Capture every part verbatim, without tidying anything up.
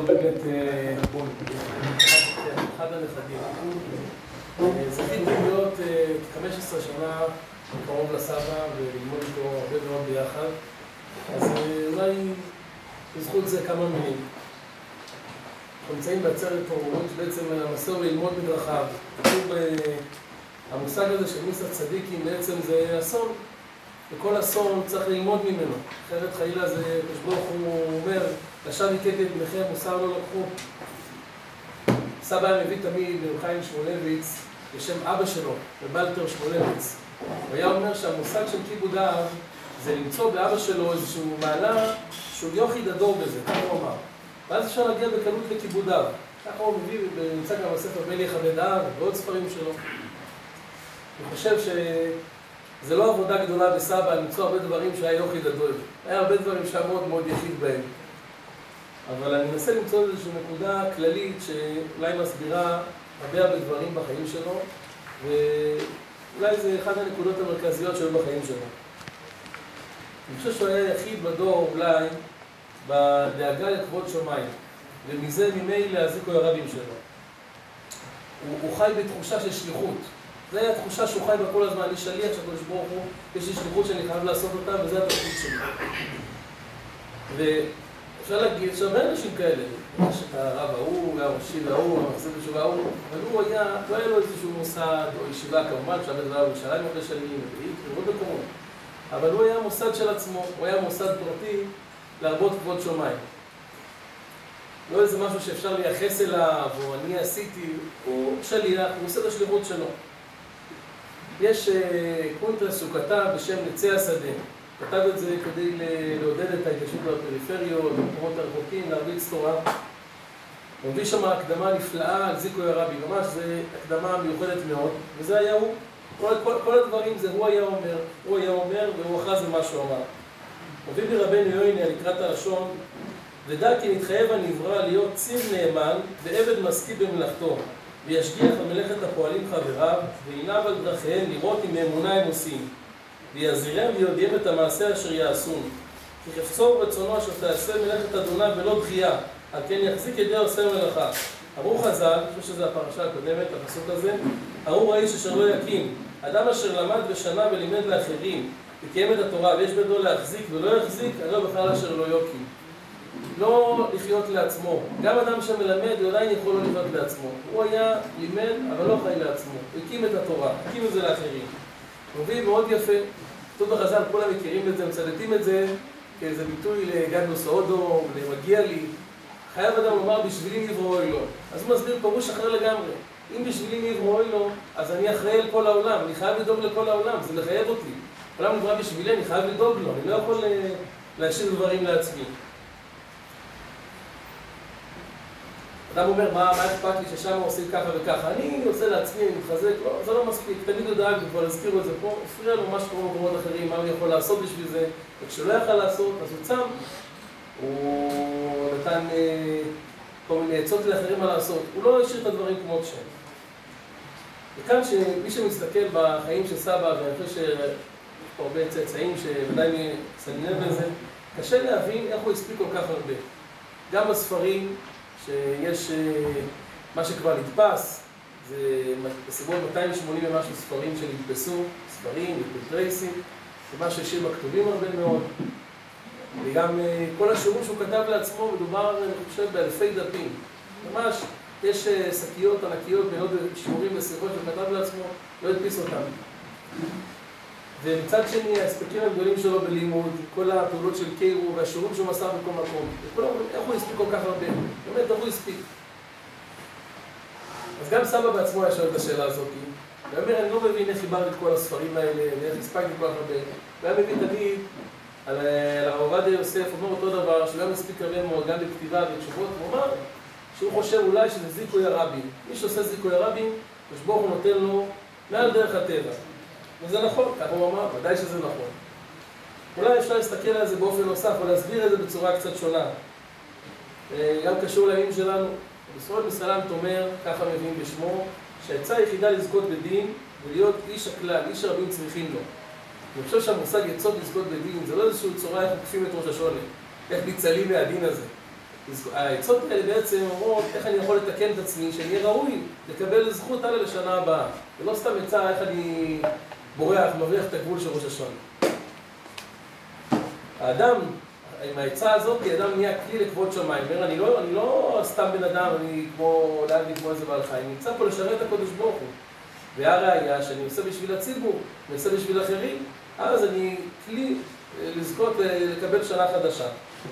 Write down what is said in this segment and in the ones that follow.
לא באמת אחד הנכדים. זכיתי להיות חמש עשרה שנה קרוב לסבא וללמוד איתו הרבה מאוד ביחד. אז אולי בזכות זה כמה מילים. אנחנו נמצאים בעצרת הורות שבעצם המסור ללמוד בדרכיו. כתוב המושג הזה של מיסת צדיקים בעצם זה אסון. וכל אסון צריך ללמוד ממנו. אחרת חלילה זה כשברוך הוא אומר, לשב יקק את בניכם, מוסר לא לקחו. סבא היה מביא תמיד לרב חיים שמואלביץ בשם אבא שלו, בבלטר שמואלביץ. הוא היה אומר שהמושג של כיבוד אב זה למצוא באבא שלו איזשהו מעלה שהוא יוחיד הדור בזה, ככה הוא אמר. ואז אפשר להגיע בקלות לכיבוד אב. ככה הוא מביא ונמצא גם בספר בלי יכבד אב ועוד ספרים שלו. אני חושב שזה לא עבודה גדולה בסבא למצוא הרבה דברים שהיה יוחיד הדור. היה הרבה דברים שהיה מאוד מאוד יחיד בהם. אבל אני מנסה למצוא איזושהי נקודה כללית שאולי מסבירה הרבה הרבה דברים בחיים שלו, ואולי זה אחד הנקודות המרכזיות שהיו בחיים שלו. אני חושב שהוא היה יחיד בדור אולי בדאגה לכבוד שמיים, ומזה ממילא הזיקו הרבים שלו. הוא, הוא חי בתחושה של שליחות. זו הייתה התחושה שהוא חי בכל הזמן, אני שליח שהקדוש ברוך הוא, יש לי שליחות שאני חייב לעשות אותה, וזה התפקיד שלי. ואפשר להגיד שהרבה אנשים כאלה, יש את הרב ההוא, והראשי וההוא, המחזיר בתשובה ההוא, אבל הוא היה, לא היה לו איזשהו מוסד או ישיבה כמובן, שהיה בדבר בירושלים הרבה שנים, ובעוד מקומות. אבל הוא היה מוסד של עצמו, הוא היה מוסד פרטי להרבות כבוד שמיים. לא איזה משהו שאפשר לייחס אליו, או אני עשיתי, הוא שליח, הוא עושה את השליחות שלו. יש קונטרס שהוא כתב בשם נצא השדה. כתב את זה כדי לעודד את ההתיישבות בפריפריות, במקומות הרחוקים, להרביץ תורה. הוא מביא שם הקדמה נפלאה על זיקוי הרבי, ממש זו הקדמה מיוחדת מאוד, וזה היה הוא. כל, כל, כל הדברים זה הוא היה אומר, הוא היה אומר, והוא אחז במה שהוא אמר. הוא מביא ברבנו יוינה לקראת הלשון, ודע כי נתחייב הנברא להיות ציר נאמן ועבד משכיל במלאכתו, וישגיח על מלאכת הפועלים חבריו, ועיניו על דרכיהם לראות אם באמונה הם עושים. ויעזירם ויודיעם את המעשה אשר יעשון. כי חפצו רצונו אשר תעשה מלאכת אדוניו ולא דחייה, על כן יחזיק ידי עושה מלאכה. אמרו חז"ל, אני חושב שזו הפרשה הקודמת, הפסוק הזה, אמרו האיש אשר לא יקים, אדם אשר למד ושנה ולימד לאחרים, וקיים את התורה ויש בידו להחזיק ולא יחזיק, הרי בכלל אשר לא יוקים. לא לחיות לעצמו. גם אדם שמלמד, הוא עדיין יכול לא לחיות לעצמו. הוא היה לימד, אבל לא חי לעצמו. הוא הקים את התורה, הקים את זה לאחרים. הוא מביא מאוד יפה. כתוב בחז"ל, כולם מכירים את זה, מצטטים את זה כאיזה ביטוי לגדלוס אודו, למגיע לי. חייב אדם לומר, בשבילי נבראו לו. אז הוא מסביר פירוש אחר לגמרי. אם בשבילי נבראו לו, אז אני אחראי על כל העולם. אני חייב לדאוג לכל העולם, זה לחייב אותי. העולם נברא בשבילי, אני חייב לדאוג לו. אני לא יכול להשאיר דברים לעצמי. אדם אומר, מה, מה אכפת לי ששם עושים ככה וככה? אני עושה לעצמי, אני מתחזק, לא, זה לא מספיק. תמיד הוא דאג, וכבר הזכירו את זה פה, הפריע לו מה שקורה במקומות אחרים, מה הוא יכול לעשות בשביל זה. וכשלא יכל לעשות, אז הוא צם. הוא נתן אה, כל מיני עצות לאחרים מה לעשות. הוא לא השאיר את הדברים כמו שהם. וכאן שמי שמסתכל בחיים של סבא, ואני חושב שיש פה הרבה צאצאים שוודאי מסנגנן בזה, קשה להבין איך הוא הספיק כל כך הרבה. גם בספרים, שיש מה שכבר נתפס, זה בסביבות מאתיים ושמונים ומשהו ספרים שנתפסו, ספרים, טרייסים, זה מה שהשאיר בכתובים הרבה מאוד. וגם כל השיעורים שהוא כתב לעצמו מדובר, אני חושב, באלפי דפים. ממש יש שקיות ענקיות מאוד שיעורים ושיחות שהוא כתב לעצמו, לא הדפיס אותם. ומצד שני, ההספקים הגדולים שלו בלימוד, כל הפעולות של קיירו והשיעורים שהוא מסר בכל מקום. וכולם אומרים, איך הוא הספיק כל כך הרבה? באמת, איך הוא הספיק? אז גם סבא בעצמו היה שואל את השאלה הזאת. הוא אומר, אני לא מבין איך חיברתי את כל הספרים האלה, ואיך הספקתי כל כך הרבה. הוא היה מבין תמיד על הרב עובדיה יוסף, הוא אומר אותו דבר, שהוא גם הספיק הרבה מאוד, גם בכתיבה ובתשובות, הוא אומר שהוא חושב אולי שזה זיקוי הרבים. מי שעושה זיקוי הרבים, כשברוך הוא נותן לו מעל דרך הטבע. וזה נכון, ככה הוא אמר, ודאי שזה נכון. אולי אפשר להסתכל על זה באופן נוסף, או להסביר את זה בצורה קצת שונה. גם קשור לימים שלנו. בסופו מסלמת אומר, ככה מבין בשמו, שהעצה היחידה לזכות בדין, ולהיות איש הכלל, איש הרבים צריכים לו. אני חושב שהמושג יצות לזכות בדין, זה לא איזשהו צורה איך עוקפים את ראש השונה, איך ניצלים מהדין הזה. העצות האלה בעצם אומרות איך אני יכול לתקן את עצמי, שאני אהיה ראוי לקבל זכות הלאה לשנה הבאה. ולא סתם עצה איך אני בורח, מבריח את הגבול של ראש השונה. האדם, עם העצה הזאת, האדם נהיה כלי לכבוד שמיים. אומר, אני לא, אני לא סתם בן אדם, אני כמו, לאן לי כמו איזה בעל חיים. אני נמצא פה לשרת את הקודש ברוך הוא. והראיה שאני עושה בשביל הציבור, אני עושה בשביל אחרים, אז אני כלי לזכות לקבל שנה חדשה.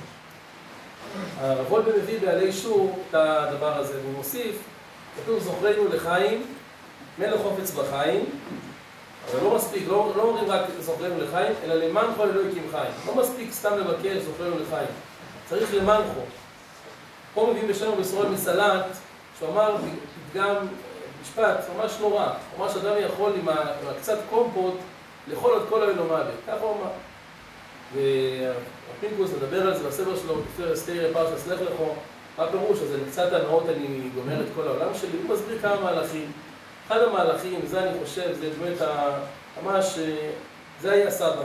הרב וולבה מביא בעלי שור את הדבר הזה, והוא מוסיף, כתוב זוכרנו לחיים, מלך חופץ בחיים, אבל לא מספיק, לא, לא אומרים רק זוכרנו לחיים, אלא למנחו אלוהיקים חיים. לא מספיק סתם לבקש זוכרנו לחיים, צריך למנחו. פה מביאים בשם בישראל מסלנט, שהוא אמר פתגם, משפט ממש נורא, ממש אדם יכול עם קצת קומפוט לאכול את כל היום מוות, ככה הוא אמר. והפינקוס מדבר על זה בספר שלו, כפיר אסתר פרשת סלח לכו, מה פירוש? אז אני קצת הנאות, אני גומר את כל העולם שלי, הוא מסביר כמה מהלכים. אחד המהלכים, זה אני חושב, זה באמת ממש, זה היה סבא.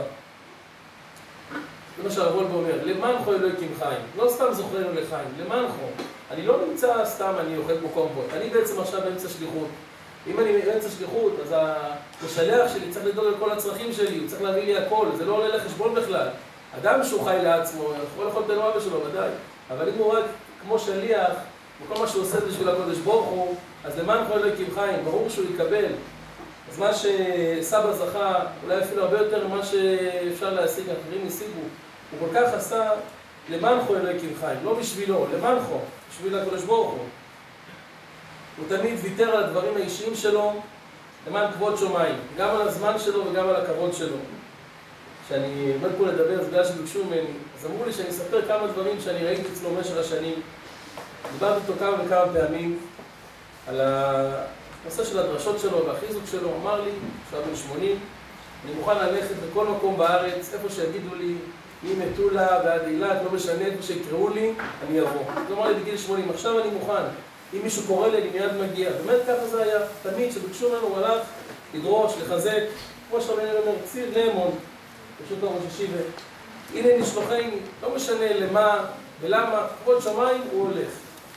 זה מה שהרב וולבה אומר, למנחו אלוהיקים חיים, לא סתם זוכרנו לחיים, למנחו. אני לא נמצא סתם, אני אוכל כמו קומפוט, אני בעצם עכשיו באמצע שליחות. אם אני באמצע שליחות, אז המשלח שלי צריך לדאוג על כל הצרכים שלי, הוא צריך להביא לי הכל, זה לא עולה לחשבון בכלל. אדם שהוא חי לעצמו, יכול לאכול את הנואבה שלו, ודאי. אבל אם הוא רק כמו שליח, וכל מה שהוא עושה בשביל הקודש ברוך הוא, אז למען כל אלוהיקים חיים, ברור שהוא יקבל. אז מה שסבא זכה, אולי אפילו הרבה יותר ממה שאפשר להשיג, אחרים השיגו, הוא כל כך עשה למען כל אלוהיקים חיים, לא בשבילו, למען חו, בשביל הקודש ברוך הוא. הוא תמיד ויתר על הדברים האישיים שלו למען כבוד שמיים, גם על הזמן שלו וגם על הכבוד שלו. כשאני עומד פה לדבר, זה בגלל שביקשו ממני, אז אמרו לי שאני אספר כמה דברים שאני ראיתי אצלו במשך השנים. דיברתי איתו כמה וכמה פעמים על הנושא של הדרשות שלו והחיזוק שלו. הוא אמר לי, עכשיו בן שמונים, אני מוכן ללכת לכל מקום בארץ, איפה שיגידו לי, ממטולה ועד אילת, לא משנה, איפה שיקראו לי, אני אבוא. הוא אמר לי בגיל שמונים, עכשיו אני מוכן. אם מישהו קורא לי, אני מיד מגיע. באמת ככה זה היה. תמיד שביקשו ממנו, הוא הלך לדרוש, לחזק, כמו שרבנו אומר, ציר נאמון, פשוט לא ראשי, והנה נשלוחני, לא משנה למה ולמה, כבוד שמיים הוא הולך.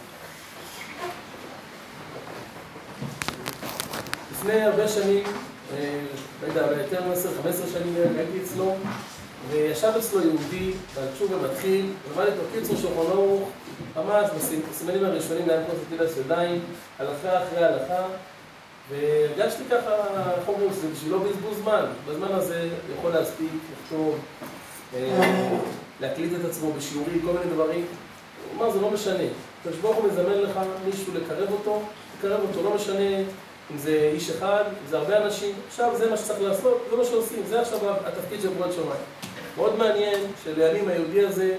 לפני הרבה שנים, לא יודע, יותר עשר חמש עשרה שנים הייתי אצלו, וישב אצלו יהודי, ועל תשובה מתחיל, ולמד את הקיצור שולחן ערוך, ממש בסימנים הראשונים לאן כמו תטיל ידיים, הלכה אחרי הלכה, והרגשתי ככה, חומר, זה בשבילו בזבוז זמן. בזמן הזה יכול להספיק, לכתוב, להקליט את עצמו בשיעורים, כל מיני דברים. הוא אמר, זה לא משנה. הקדוש ברוך הוא מזמן לך מישהו לקרב אותו, לקרב אותו, לא משנה אם זה איש אחד, אם זה הרבה אנשים. עכשיו זה מה שצריך לעשות, זה מה שעושים, זה עכשיו התפקיד של כבוד שמיים. מאוד מעניין שלימים היהודי הזה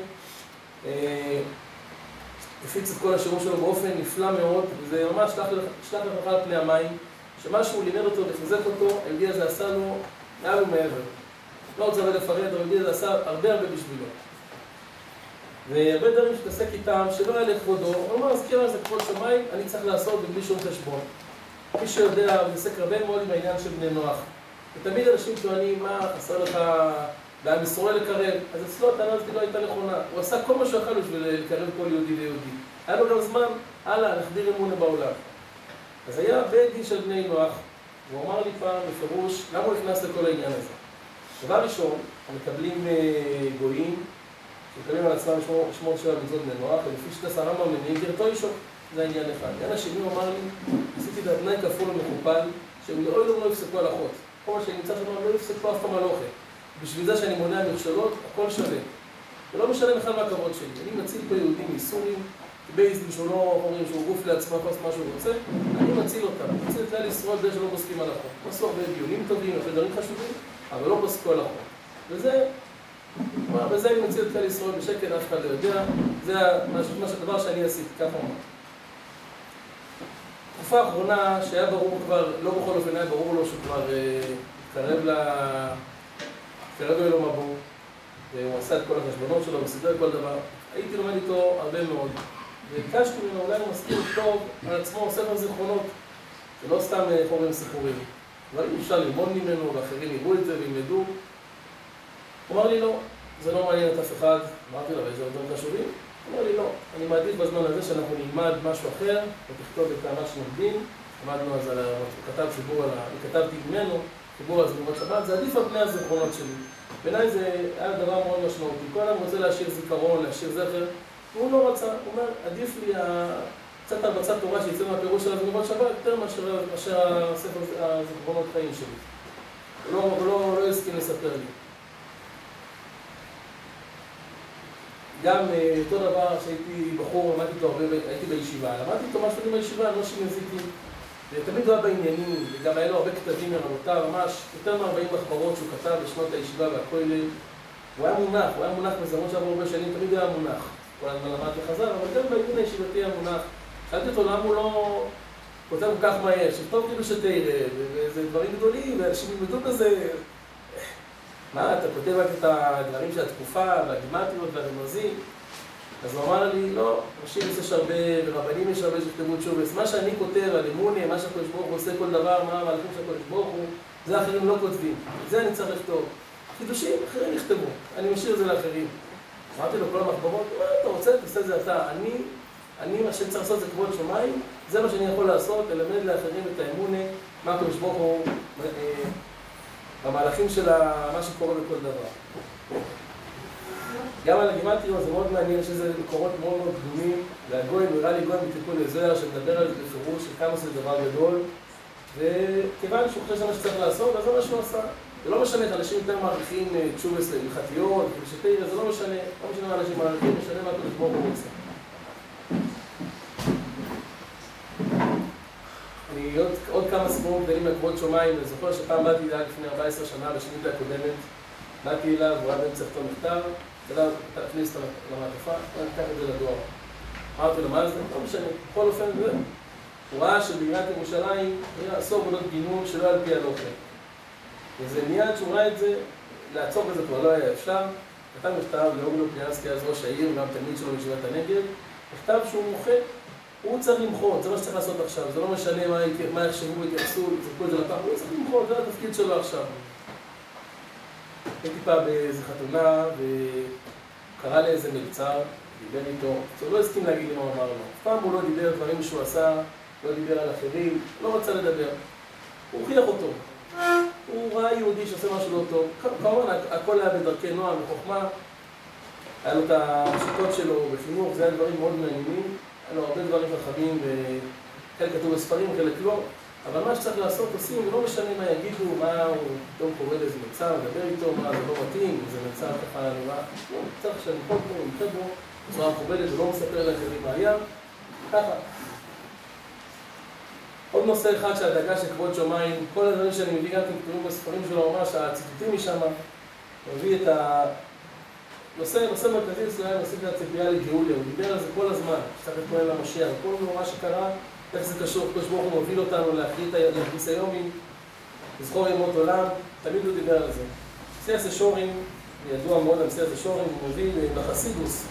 הפיץ את כל השיעור שלו באופן נפלא מאוד, וזה ממש שלח לך על פני המים, שמשהו לימד אותו לחזק אותו, היהודי הזה עשה לו מעל ומעבר. לא רוצה לפרט, היהודי הזה עשה הרבה הרבה בשבילו. והרבה דברים שתעסק איתם, שלא היה לכבודו, הוא אומר, אז כאילו זה כבוד שמיים, אני צריך לעשות בלי שום חשבון. מי שיודע, הוא מתעסק הרבה מאוד עם העניין של בני נוח. ותמיד אנשים טוענים, מה, חסר לך בעם ישראל לקרב, אז אצלו הטענה הזאת לא הייתה נכונה. הוא עשה כל מה שהוא יכול בשביל לקרב כל יהודי ויהודי. היה לו גם זמן, הלאה, נחדיר אמונה בעולם. אז היה בית דין של בני נוח, והוא אמר לי פעם בפירוש, למה הוא נכנס לכל העניין הזה? דבר ראשון, מקבלים גויים, שמקבלים על עצמם שמור שבע מצוות בני נוח, ולפי שתס הרמב"ם מביאים גרתו אישו, זה העניין אחד. העניין השני הוא אמר לי, עשיתי דתנאי כפול ומכופל, שהם לא לא יפסקו הלכות. כל מה שאני נמצא שם לא יפסקו אף פעם הלוכה. בשביל זה שאני מונע מכשלות, הכל שווה. ולא משנה בכלל מה הכבוד שלי. אני מציל פה יהודים מאיסורים, בייסדים שהוא לא אומרים שהוא גוף לעצמו, כל מה שהוא רוצה, אני מציל אותם. אני מציל את כלל ישראל די שלא פוסקים הלכות. עשו הרבה דיונים טובים, הרבה דברים חשובים, אבל לא פסקו הלכות. וזה, בזה אני מציל את כלל ישראל בשקט, אף אחד לא יודע. זה הדבר שאני עשיתי, ככה אומר. תקופה האחרונה שהיה ברור כבר, לא בכל אופן היה ברור לו שהוא כבר התקרב ל... התקרב לו מבוא, והוא עשה את כל החשבונות שלו, וסידר כל דבר. הייתי לומד איתו הרבה מאוד. וביקשתי ממנו, אולי הוא מזכיר טוב על עצמו, ספר זיכרונות, שלא סתם חומרים סיפורים. אבל אם אפשר ללמוד ממנו, ואחרים יראו את זה וילמדו. הוא אמר לי, לא, זה לא מעניין את אף אחד. אמרתי לו, יש דברים חשובים? אמר לי, לא, אני מעדיף בזמן הזה שאנחנו נלמד משהו אחר, ותכתוב את מה שלומדים. למדנו אז על ה... הוא כתב חיבור על ה... אני כתבתי ממנו, חיבור על זמורות שבת, זה עדיף על פני הזיכרונות שלי. בעיניי זה היה דבר מאוד משמעותי. כל אדם רוצה להשאיר זיכרון, להשאיר זכר, והוא לא רצה. הוא אומר, עדיף לי קצת הרבצת תורה שיצא מהפירוש של הזמורות שבת, יותר מאשר הספר הזיכרונות חיים שלי. הוא לא, לא, לא הסכים לספר לי. גם אותו דבר שהייתי בחור, למדתי איתו הרבה, הייתי בישיבה. למדתי איתו משהו עם הישיבה, לא שמזיקים. ותמיד הוא היה בעניינים, וגם היה לו הרבה כתבים מרבותיו, ממש יותר מ-ארבעים מחברות שהוא כתב בשנות הישיבה והכולל. הוא היה מונח, הוא היה מונח מזמות שעבור הרבה שנים, תמיד היה מונח. כל הזמן למד וחזר, אבל גם בעניין הישיבתי היה מונח. שאלתי אותו למה הוא לא כותב כל כך מהר, שטוב כאילו שתראה, וזה דברים גדולים, ואנשים ילמדו בזה. מה, אתה כותב רק את הדברים של התקופה, והגימטריות והרמזים? אז הוא אמר לי, לא, ראשים יש הרבה, ורבנים יש הרבה שכתבו תשובס. מה שאני כותב על אמונה, מה שהקדוש ברוך הוא עושה כל דבר, מה המהלכים של הקדוש ברוך הוא, זה אחרים לא כותבים. את זה אני צריך לכתוב. חידושים, אחרים יכתבו. אני משאיר את זה לאחרים. אמרתי לו כל המחברות, מה אתה רוצה, תעשה את זה אתה. אני, אני, מה שאני צריך לעשות זה כבוד שמיים, זה מה שאני יכול לעשות, ללמד לאחרים את האמונה, מה הקדוש ברוך הוא, במהלכים של מה שקורה בכל דבר. גם על הגימטריות זה מאוד מעניין שזה מקורות מאוד מאוד קדומים. והגויים, נראה לי גויים בתיקון לזוהר שמדבר על זה בפירוש של כמה זה דבר גדול. וכיוון שהוא חושב שזה מה שצריך לעשות, אז זה מה שהוא עשה. זה לא משנה, אנשים יותר מעריכים תשובס להלכתיות, ושתראה, זה לא משנה, לא משנה מה אנשים מעריכים, משנה מה הקדוש ברוך הוא רוצה. אני עוד, עוד כמה סיפורים גדולים לכבוד שמיים, אני זוכר שפעם באתי אליו לפני ארבע עשרה שנה בשנית הקודמת, באתי אליו, הוא היה באמצע לכתוב מכתב, תדע, תכניס את המעטפה, אני אקח את זה לדואר. אמרתי לו, מה זה? לא משנה, בכל אופן זה. הוא ראה שבעיריית ירושלים היה אסור עבודות גינון שלא על פי הלוחם. וזה מיד שהוא ראה את זה, לעצור בזה כבר לא היה אפשר. כתב מכתב לאוגלו פליאנסקי, אז ראש העיר, גם תלמיד שלו בישיבת הנגב, מכתב שהוא מוחה. הוא צריך למחות, זה מה שצריך לעשות עכשיו, זה לא משנה מה, מה יחשבו, יתייחסו, יצחקו את זה לפעם, הוא צריך למחות, זה התפקיד שלו עכשיו. הייתי פעם באיזו חתונה, וקרא לי איזה מלצר, דיבר איתו, הוא לא הסכים להגיד לי מה הוא אמר לו. פעם הוא לא דיבר דברים שהוא עשה, לא דיבר על אחרים, לא רצה לדבר. הוא הוכיח אותו. הוא ראה יהודי שעושה משהו לא טוב. כמובן, הכל היה בדרכי נועם וחוכמה. היה לו את השיטות שלו בחינוך, זה היה דברים מאוד מעניינים. היה לו הרבה דברים חכמים, וחלק כתוב בספרים, חלק לא. אבל מה שצריך לעשות עושים, ולא משנה מה יגידו, מה הוא פתאום קורא לאיזה מצר, מדבר איתו, מה זה לא מתאים, זה מצר ככה נראה. לא, צריך שאני חוד בו, נמחד בו, בצורה מכובדת, ולא מספר לאחרים מה היה. ככה. עוד נושא אחד שהדאגה של כבוד שמיים, כל הדברים שאני מביא גם כתובים בספרים שלו, ממש הציטוטים משם, מביא את ה... נושא, נושא מרכזי אצלנו, נושא את הציפייה לגאוליה, הוא דיבר על זה כל הזמן, שצריך להתכונן למשיח, כל מה שקרה, איך זה קשור, הקדוש ברוך הוא מוביל אותנו להכניס היומים, לזכור ימות עולם, תמיד הוא דיבר על זה. מסיעס השורים, ידוע מאוד על מסיעס השורים, הוא מוביל בחסידוס.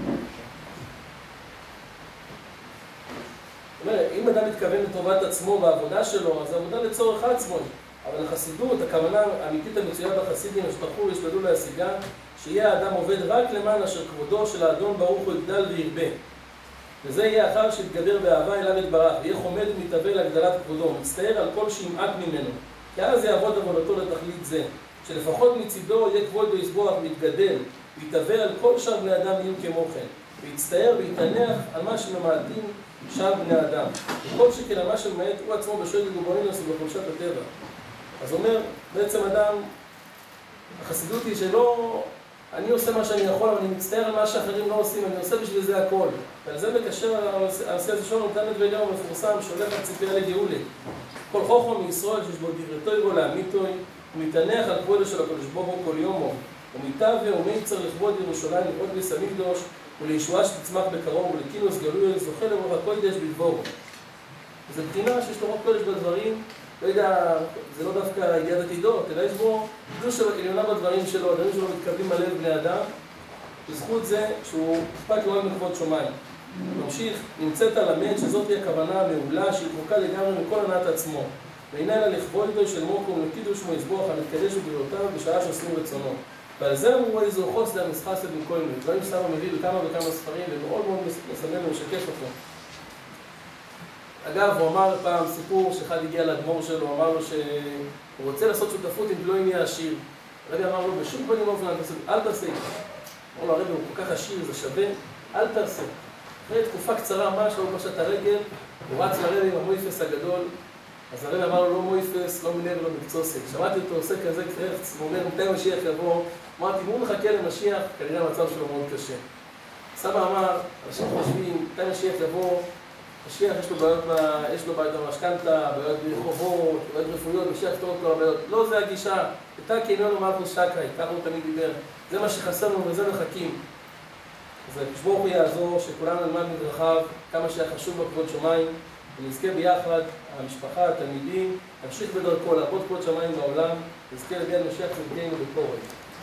זאת אומרת, אם אדם מתכוון לטובת עצמו בעבודה שלו, אז זה עבודה לצורך עצמו. אבל החסידות, הכוונה האמיתית המצויה בחסידים, שטרחו וישתדלו להשיגה, שיהיה האדם עובד רק למען אשר כבודו של האדון ברוך הוא יגדל וירבה. וזה יהיה אחר שיתגבר באהבה אליו יתברך, ויהיה חומד ומתהווה להגדלת כבודו, מצטער על כל שימעט ממנו. כי אז יעבוד עבודתו לתכלית זה, שלפחות מצידו יהיה כבוד ויסבוח ויתגדל, ויתהווה על כל שאר בני אדם יהיו כמו כן, ויצטער ויתענח על מה שממעטים שאר בני אדם. וכל שכן על מה שממעט הוא עצמו בשוד וגוברינוס ובחולשת הטבע. אז אומר, בעצם אדם, החסידות היא שלא... אני עושה מה שאני יכול, אבל אני מצטער על מה שאחרים לא עושים, אני עושה בשביל זה הכל. ועל זה מקשר העשייה הזה שונה, נותן את ואליהו מפורסם, שולח על ציפייה לגאולה. כל חוכמה מישראל שיש בו דברתו יבוא להמיתוי, הוא מתענח על כבודו של הקדוש ברוך הוא כל יומו. הוא מתהווה ומיצר לכבוד ירושלים, לכבוד ביס המקדוש, ולישועה שתצמח בקרוב, ולכינוס גלוי, זוכה לרוח הקודש בדבורו. זו בחינה שיש לו רוח קודש בדברים, לא יודע, זה לא דווקא ידיעת עתידות, אלא יש בו קדוש עליונה בדברים שלו, הדברים שלו מתקבלים על לב בני אדם, בזכות זה שהוא אכפת לו רק מכבוד שמיים. ממשיך, נמצאת למד שזאת היא הכוונה המעולה שהיא רחוקה לגמרי מכל הנעת עצמו, ואינה לה לכבוד איתו של מוקו ולקידוש שמו יסבוח המתקדש ובריאותיו בשעה שעושים רצונו. ועל זה הוא איזה אוחוס להמסחסת מכל מיני. דברים שסבא מביא בכמה וכמה ספרים, ומאוד מאוד מסמן ומשקף אותו. אגב, הוא אמר פעם סיפור שאחד הגיע לאדמו"ר שלו, הוא אמר לו שהוא רוצה לעשות שותפות עם פלוני יהיה עשיר. הרבי אמר לו, בשום פנים ואופן אל תעשה איתו. אמר לו, הרבי הוא כל כך עשיר, זה שווה, אל תעשה. אחרי תקופה קצרה, ממש לא פשט את הרגל, הוא רץ לרבי עם המויפס הגדול, אז הרבי אמר לו, לא מויפס, לא מיניה ולא מקצוסק. שמעתי אותו עושה כזה קרץ, הוא אומר, מתי משיח יבוא? אמרתי, אם הוא מחכה למשיח, כנראה המצב שלו מאוד קשה. סבא אמר, אנשים חושבים, מתי משיח יבוא? משיח יש לו בעיות, יש לו בעיות במשכנתא, בעיות ברחובות, בעיות רפואיות, משיח יפתור את כל הבעיות. לא זה הגישה, אתה כאיננו מלכוס שקראי, ככה הוא תמיד דיבר. זה מה שחסר לנו וזה מחכים. אז הקדוש ברוך הוא יעזור שכולנו נלמד מדרכיו כמה שהיה חשוב בכבוד שמיים, ונזכה ביחד, המשפחה, התלמידים, נמשיך בדרכו לעבוד כבוד שמיים בעולם, נזכה להגיע למשיח צדקנו בקורת.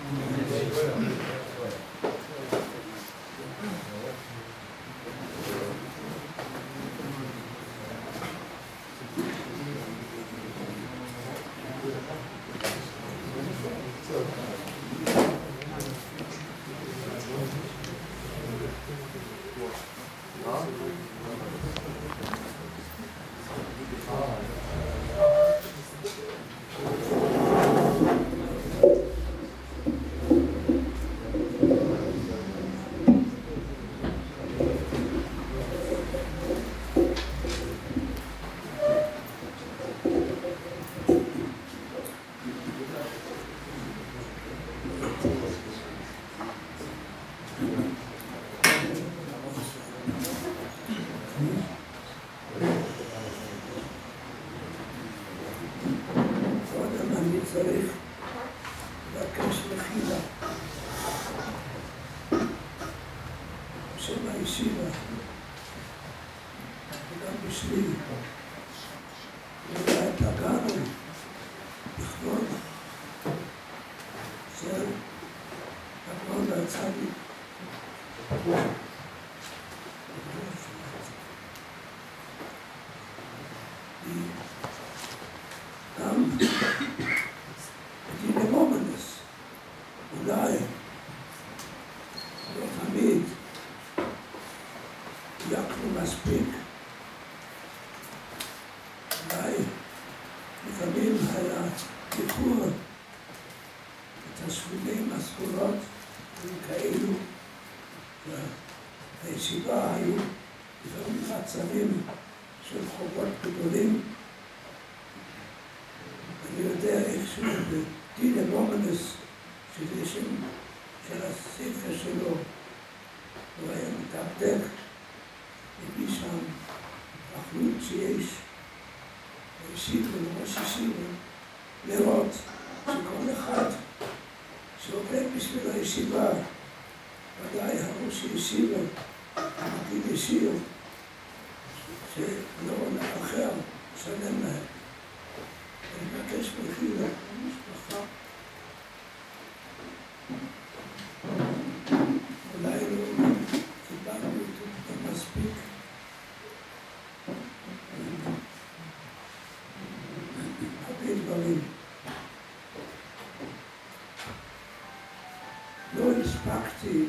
הספקתי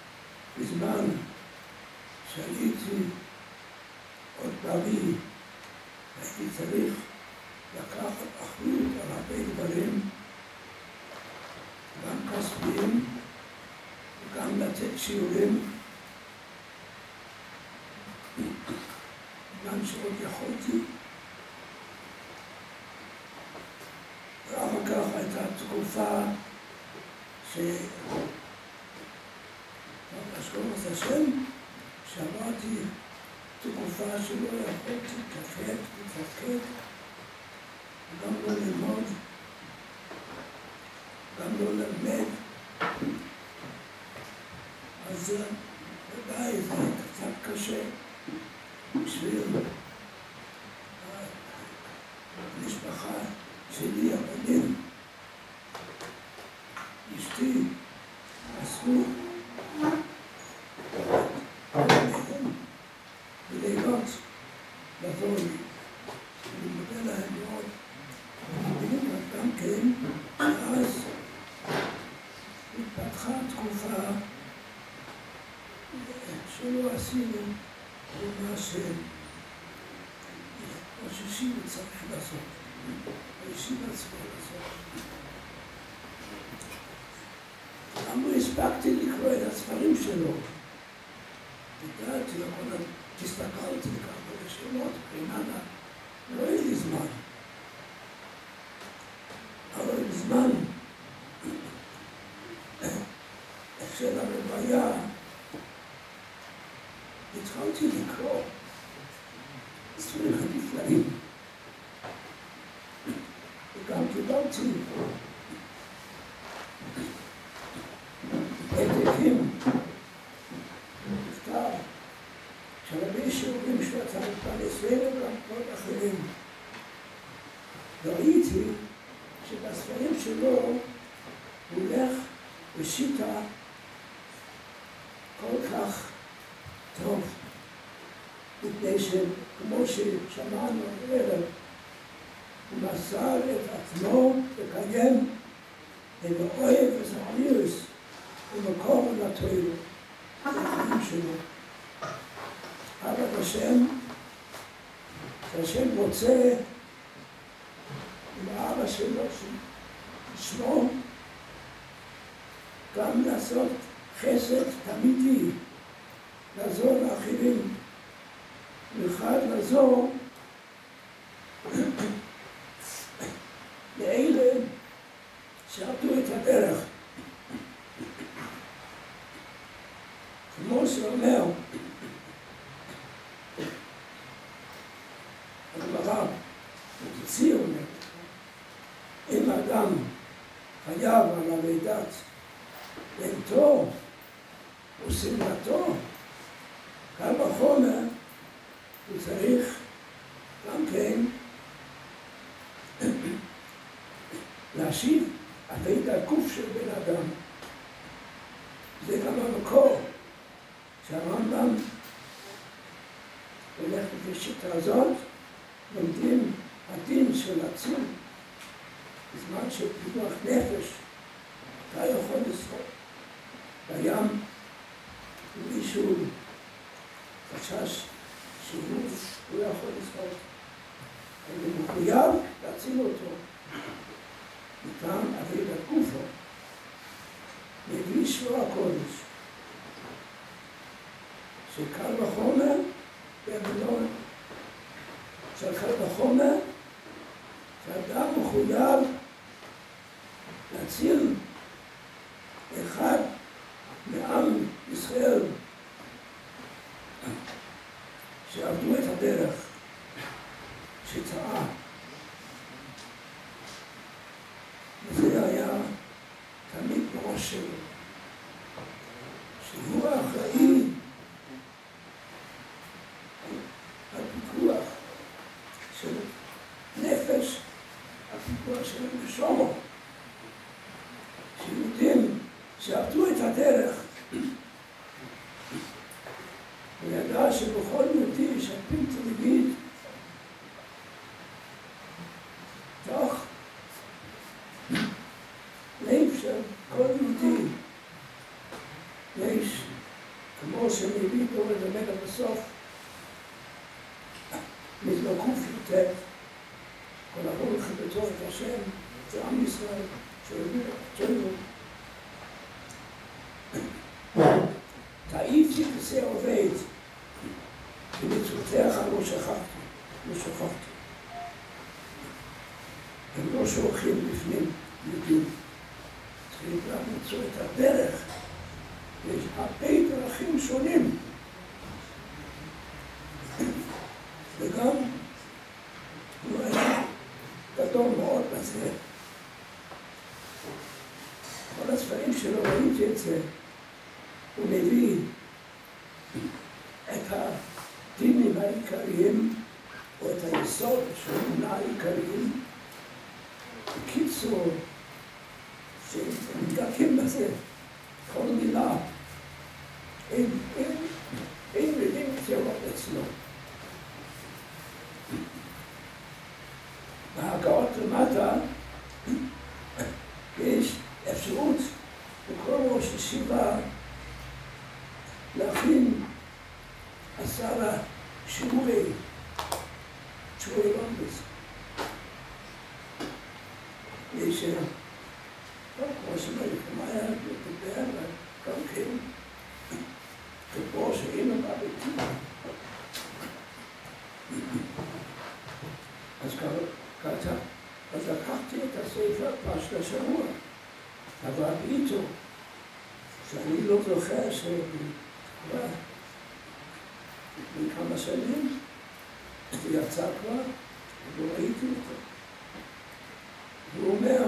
בזמן שהייתי עוד בריא, הייתי צריך לקחת אחריות על הרבה דברים, גם כספיים וגם לתת שיעורים, בזמן שעוד יכולתי. ואחר כך הייתה תקופה ש... אשכנז השם, שעברתי תקופה שלא יכולתי לתפקד, לתפקד, וגם לא ללמוד, גם לא ללמד. אז ודאי זה קצת קשה בשביל המשפחה שלי, הבנים. אשתי עשו בלילות לבוא לי. אני מודה להם מאוד. אני מבין גם כן שאז מה שישיבה צריך לעשות, הישיבה צריכה לעשות. למה הספקתי לקרוא את הספרים שלו? תדעתי, אבל הסתכלתי ככה בשאלות, פרימנה, לא היה לי זמן. אבל בזמן של הרוויה התחלתי לקרוא ספרים הנפלאים וגם קיבלתי העתקים מכתב של הרבה שיעורים שהוא יצא מפעל אצלנו וגם כל אחרים. וראיתי שבספרים שלו הוא הולך בשיטה כל כך טוב, מפני שכמו ששמענו הערב, הוא מסר את עצמו לקיים את האוהב וזכירוס ומקור לתוירו, לחיים שלו. אבל השם, שהשם רוצה עם האבא שלו, שמו, גם לעשות חסד תמידי, לעזור לאחרים, ואחד לעזור לאלה שעבדו את הדרך. כמו שאומר הגמרא, ותוציא אומר, אם האדם חייב על אבידת ביתו ושמלתו, קל וחומר, הוא צריך גם כן להשיב אבידת גוף של בן אדם. זה גם המקור שהרמב"ם הולך בשיטה הזאת, לומדים הדין של עצום, בזמן של פיתוח נפש, אתה יכול לשחות בים, ומישהו חשש שהוא לא יכול לשחות, אבל הוא מחויב להציל אותו, מטעם אבידת גופו, מביא שבוע הקודש, שקל וחומר, במילון של קל וחומר, שאדם מחויב להציל אחד מעם ישראל שעבדו את הדרך, שטעה. וזה היה תמיד בראש שלו, שהוא האחראי על פיקוח של נפש, על פיקוח של נשומו, שיהודים שעבדו את הדרך, וידע שבכל יהודי יש הפינטה להגיד, תוך לב של כל יהודי יש, כמו שמביא דור לדמד עד הסוף, מזלקוף יותר, כל הרוח בתור את השם, זה עם ישראל, שהביא אותנו. תעיפתי כסא עובד, ומצוותיך לא שכחתי, לא שכחתי. הם לא שוכחים בפנים יהודים. צריכים גם למצוא את הדרך. יש הרבה דרכים שונים. וגם הוא היה גדול מאוד בזה. כל הספרים שלו ראיתי את זה. הוא מביא את הדינים העיקריים, או את היסוד של האמונה העיקריים. בקיצור, שמדקים בזה כל מילה, אין, אין, אין מילים קצרות אצלו. בהגעות למטה יש אפשרות בכל ראש ישיבה להכין עשרה שיעורי, שיעורי לומדס. יש, כמו שמלך המאיה, לדבר, גם כן, כבור שאינו בביתי. אז ככה, אז לקחתי את הספר פרשת השבוע, אבל איתו, שאני לא זוכר שכבר לפני כמה שנים, זה יצא כבר, ולא ראיתי אותו. הוא אומר,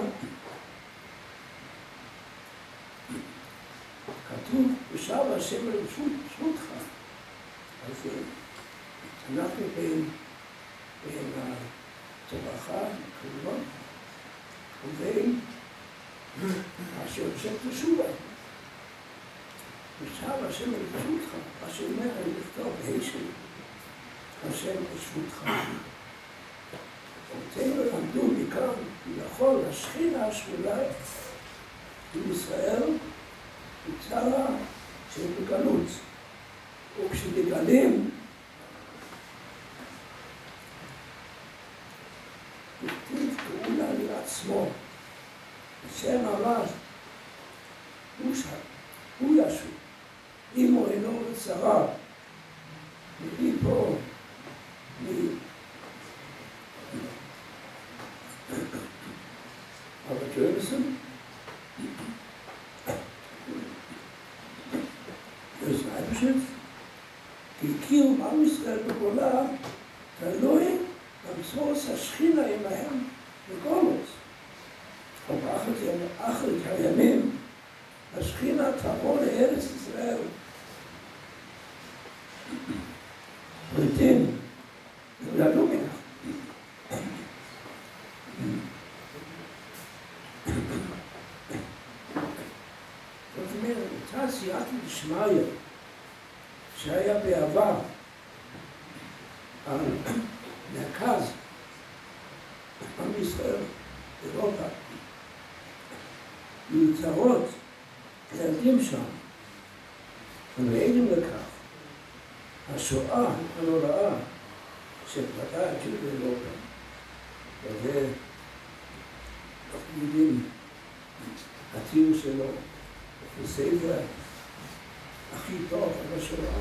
כתוב, ושב השם אל שבותך. אז אנחנו בין בין התורחה, כמובן, ובין אשר שם תשובה. ושב השם אל שבותך, מה שאומר, אני לכתוב בהשם, השם אל שבותך. אותנו למדו מכאן, יכול השכינה השמונה בישראל, בצרה של בגלות. וכשבגלים, הכתיב קראו לה לעצמו, השם אמר, הוא ישו, אם הוא אינו לצרה, מביא פה, aber Jönsson, das Eibeschiff, כי קיום עם ישראל בגולה תלוי במסורת השכינה עמהם בגולות. ובאחרית הימים השכינה תבוא לארץ ישראל. פריטים יולדו ממך. זאת אומרת, אותה סייעתא דשמיא שהיה בעבר על מרכז עם ישראל, אירופה, מיוצרות ילדים שם, ומעידים לכך השואה הנוראה שפגעה את יהודי אירופה, וזה אנחנו יודעים התיאור שלו בספר הכי טוב על השואה.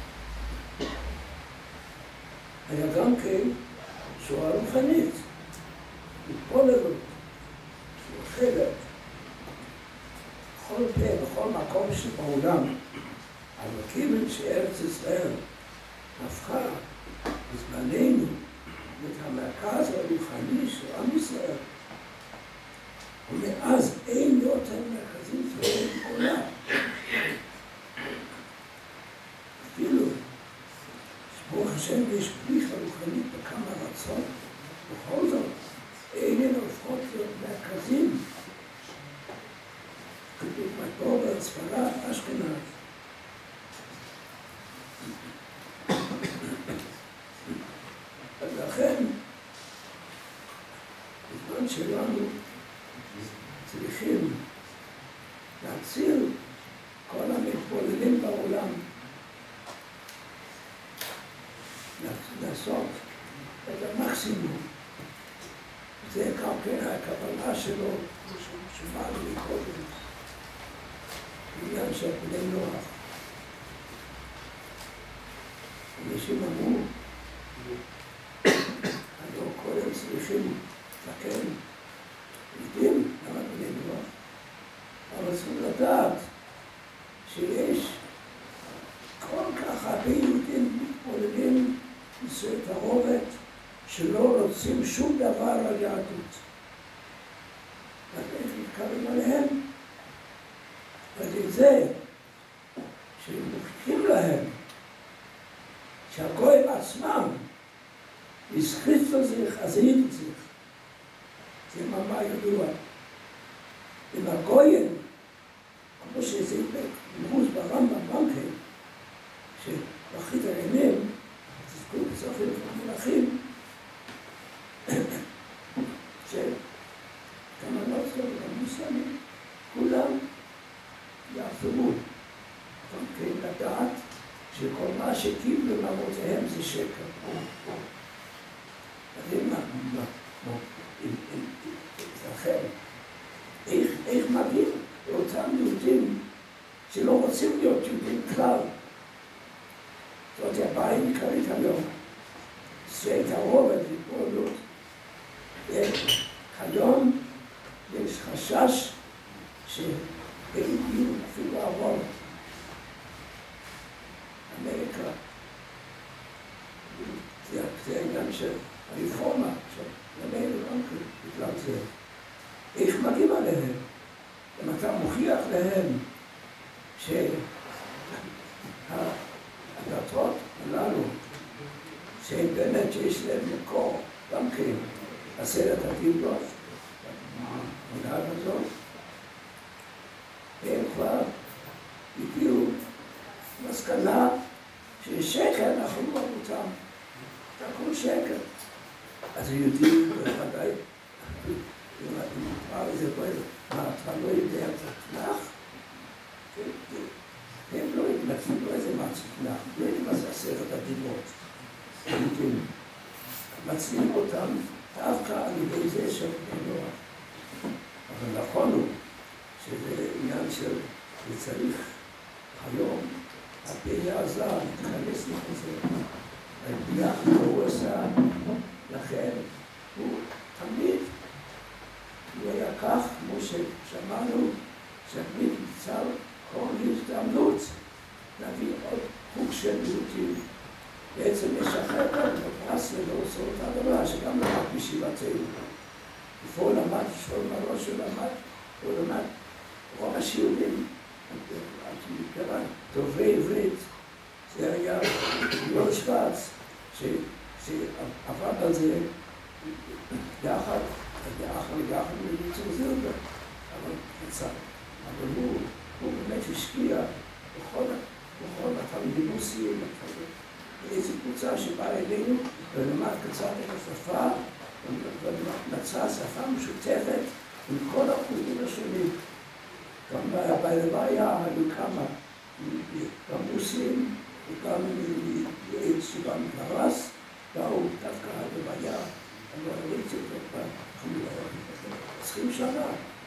היה גם כן שואה רוחנית, התבוללות, מאוחדת, בכל פה, בכל מקום שבעולם, אבל כיוון שארץ ישראל הפכה בזמננו את המרכז הרוחני של עם ישראל, ומאז אין יותר מרכזים כאלה בעולם. אפילו שברוך השם יש פריחה רוחנית בכמה ארצות, בכל זאת איננו הופכות להיות מרכזים. כדוגמת בובל, ספרד, אשכנז. ולכן, בזמן שלנו צריכים להציל כל המתבוללים בעולם, לעשות את המקסימום. זה גם כן הכוונה שלו, שמענו מקודם, בעניין של בני נוח. אנשים אמרו, אנחנו קודם צריכים לתקן, יודעים למה בני נוח, אבל צריכים לדעת שיש כל כך הרבה יהודים מתבוללים נישואי תערובת שלא רוצים שום דבר על יהדות. ואיך מתקרבים עליהם? ועל זה שהם מוכיחים להם שהגויים עצמם ישחיץ לזיך, אז ידעו זיך. זה מאמר ידוע. אם הגויים, כמו שזה מרוז ברמב"ם גם כן, שבאחרית הימים, תזכרו בסופו של המלכים, שכמה לא עשו וגם מוסלמים, כולם יעזרו. גם כן לדעת שכל מה שקיבלו מאבותיהם זה שקר. אז אם אחר, איך מגיעים לאותם יהודים שלא רוצים להיות יהודים כלל? זאת הבעיה העיקרית היום. זה את הרובד להתבוררות. כיום יש חשש שאין יהיו אפילו הרוב. אמריקה, זה העניין של הרפורמה, שלמדנו גם בגלל זה. איך מגיעים עליהם? אם אתה מוכיח להם שהדתות הללו, שהם באמת יש להם מקור, גם כן, עשרת הדיברות, המנהג הזאת, והם כבר הגיעו למסקנה ששקר אנחנו לא אותם, הכל שקר. אז היהודים בוודאי, אם נקרא לזה פה, מה אתה לא יודע את התנ"ך? הם לא יודעים איזה מה זה תנ"ך, לא יודעים מה זה עשרת הדיברות. היהודים מצליחים אותם דווקא על ידי זה של בני נוח. אבל נכון הוא שזה עניין של צריך היום הפעילה הזר להתכנס לחזר. ביחד הוא עשה, לכן הוא תמיד, הוא היה כך, כמו ששמענו, שתמיד ניצל כל הזדמנות להביא עוד חוג של יהודים. בעצם יש אחר כך, בפרס ולא עושה אותה דבר, שגם למד בישיבתנו. לפעול למד, שואל מראש הוא למד, הוא למד רוב השיעורים, דוברי עברית. זה היה יואל שוורץ, שעבד על זה יחד, יחד ויחד מליצור זילבר, אבל קצר. אבל הוא, הוא באמת השקיע בכל, בכל התלמידוסים, באיזו קבוצה שבאה אלינו, ולמד קצת את השפה, ומצא שפה משותפת עם כל החוגים השונים. גם בלוויה היו כמה, גם רוסים, וגם יעץ שגם פרס, באו דווקא הלוויה, אני לא ראיתי אותו כבר עשרים שנה.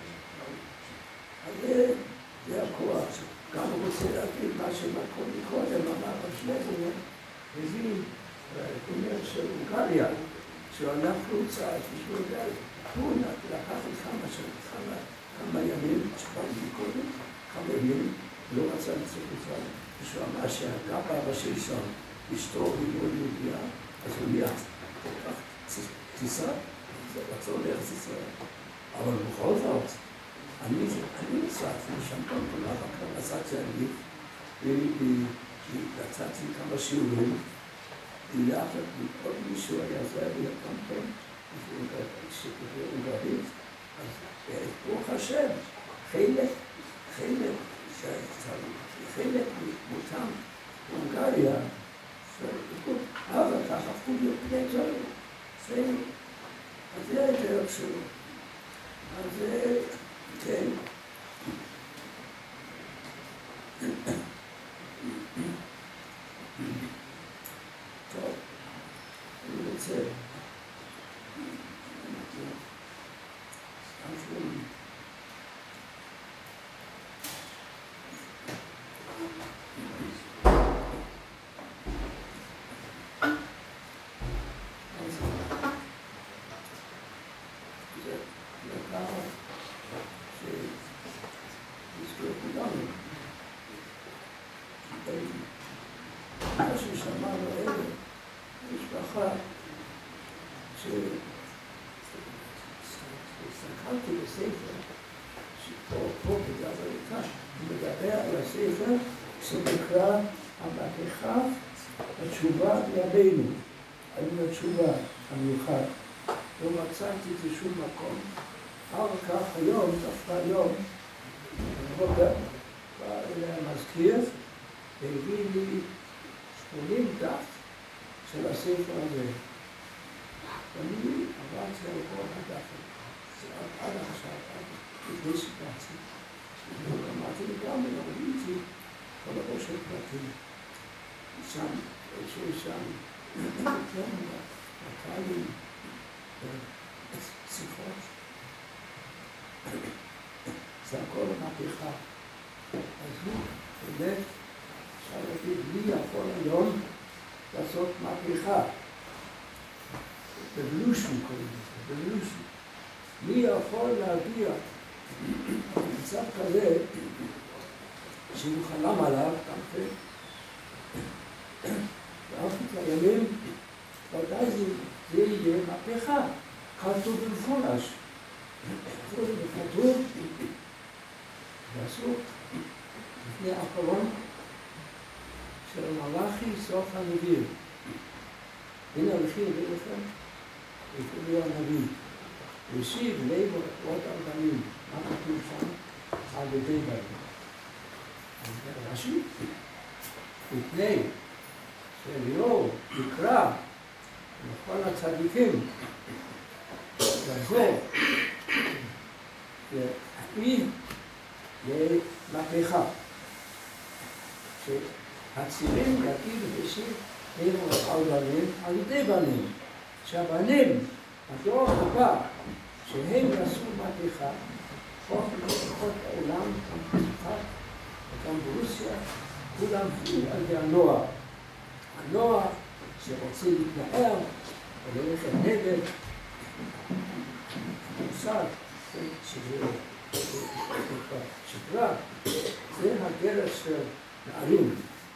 אז זה הכוח. גם הוא רוצה להגיד מה שמקום מקודם, אמר בשלטון, הביא אומר של הונגריה, שהוא הלך חוצה, בשביל גל, הוא לקח את כמה שנה, כמה ימים, שבאו מקודם, כמה ימים, לא רצה לצאת לצד. כשהוא אמר שהגבה הראשי שם, אשתו היא לא יהודיה, אז הוא נהיה כל כך טיסה, זה רצה לארץ ישראל. אבל בכל זאת, אני נסעתי שם כל כולה, וכבר נסעתי אני, ויצאתי כמה שיעורים, ויחד עוד מישהו היה זהב גם כן, הונגרית, אז ברוך השם, חלק, חלק, חלק מותם בהונגריה, אבל כך הפכו להיות בני זרים. אז זה הדרך שלו. אז כן. טוב, אני רוצה... שנקרא המהפכה, התשובה לידינו, היו התשובה המיוחד. לא מצאתי את זה שום מקום. אחר כך היום, דווקא היום, רוברט בא אליי המזכיר והביא לי שמונים דף של הספר הזה. ואני עברתי על כל הדף הזה. עד עכשיו, עד לפני סיפרתי. ואמרתי לי גם, וראיתי כל הראש של פרטים. שם, איזשהו שם, נתן לי שיחות. זה הכל מהפכה. אז הוא באמת, אפשר להגיד, מי יכול היום לעשות מהפכה? בבלושן קוראים לזה, בבלושן. מי יכול להגיע למצב כזה שהוא חלם עליו, גם כן, באופן הימים, ודאי זה, זה יהיה מהפכה, כתוב במפורש. כתוב, בפסוק לפני האחרון של מלאכי סוף הנביא. הנה הולכים ביניכם, יקראו הנביא. ושיב לב עוד ארבעים. מה כתוב שם? על ידי בנים. רש"י, מפני שאליהו יקרא לכל הצדיקים לחזור להביא למהפכה. שהצירים יגידו ושיב לב על בנים על ידי בנים. שהבנים, הדור הבא, שהם יעשו מהפכה, לפחות בעולם, וגם ברוסיה, כולם היו על ידי הנוער. הנוער שרוצה להתנער, וללכת נגד, מושג, שזה שגרה, זה הדרך של נערים.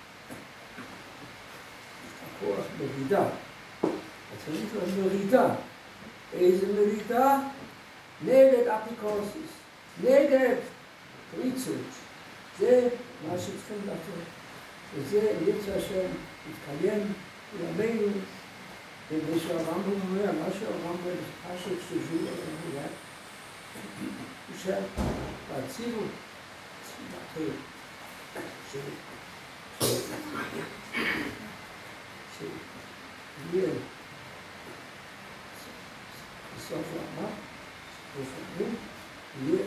הכוח מרידה. צריך מרידה. איזה מרידה? נגד אפיקורסיס, נגד פריצות. זה מה שצריכים לעשות. וזה ירצה השם יתקיים בימינו, ומה שהרמב"ם אומר, מה שהרמב"ם פשוט שזו אומר, הוא שהציבו ציבתו שיהיה בסוף רמה, לפעמים יהיה,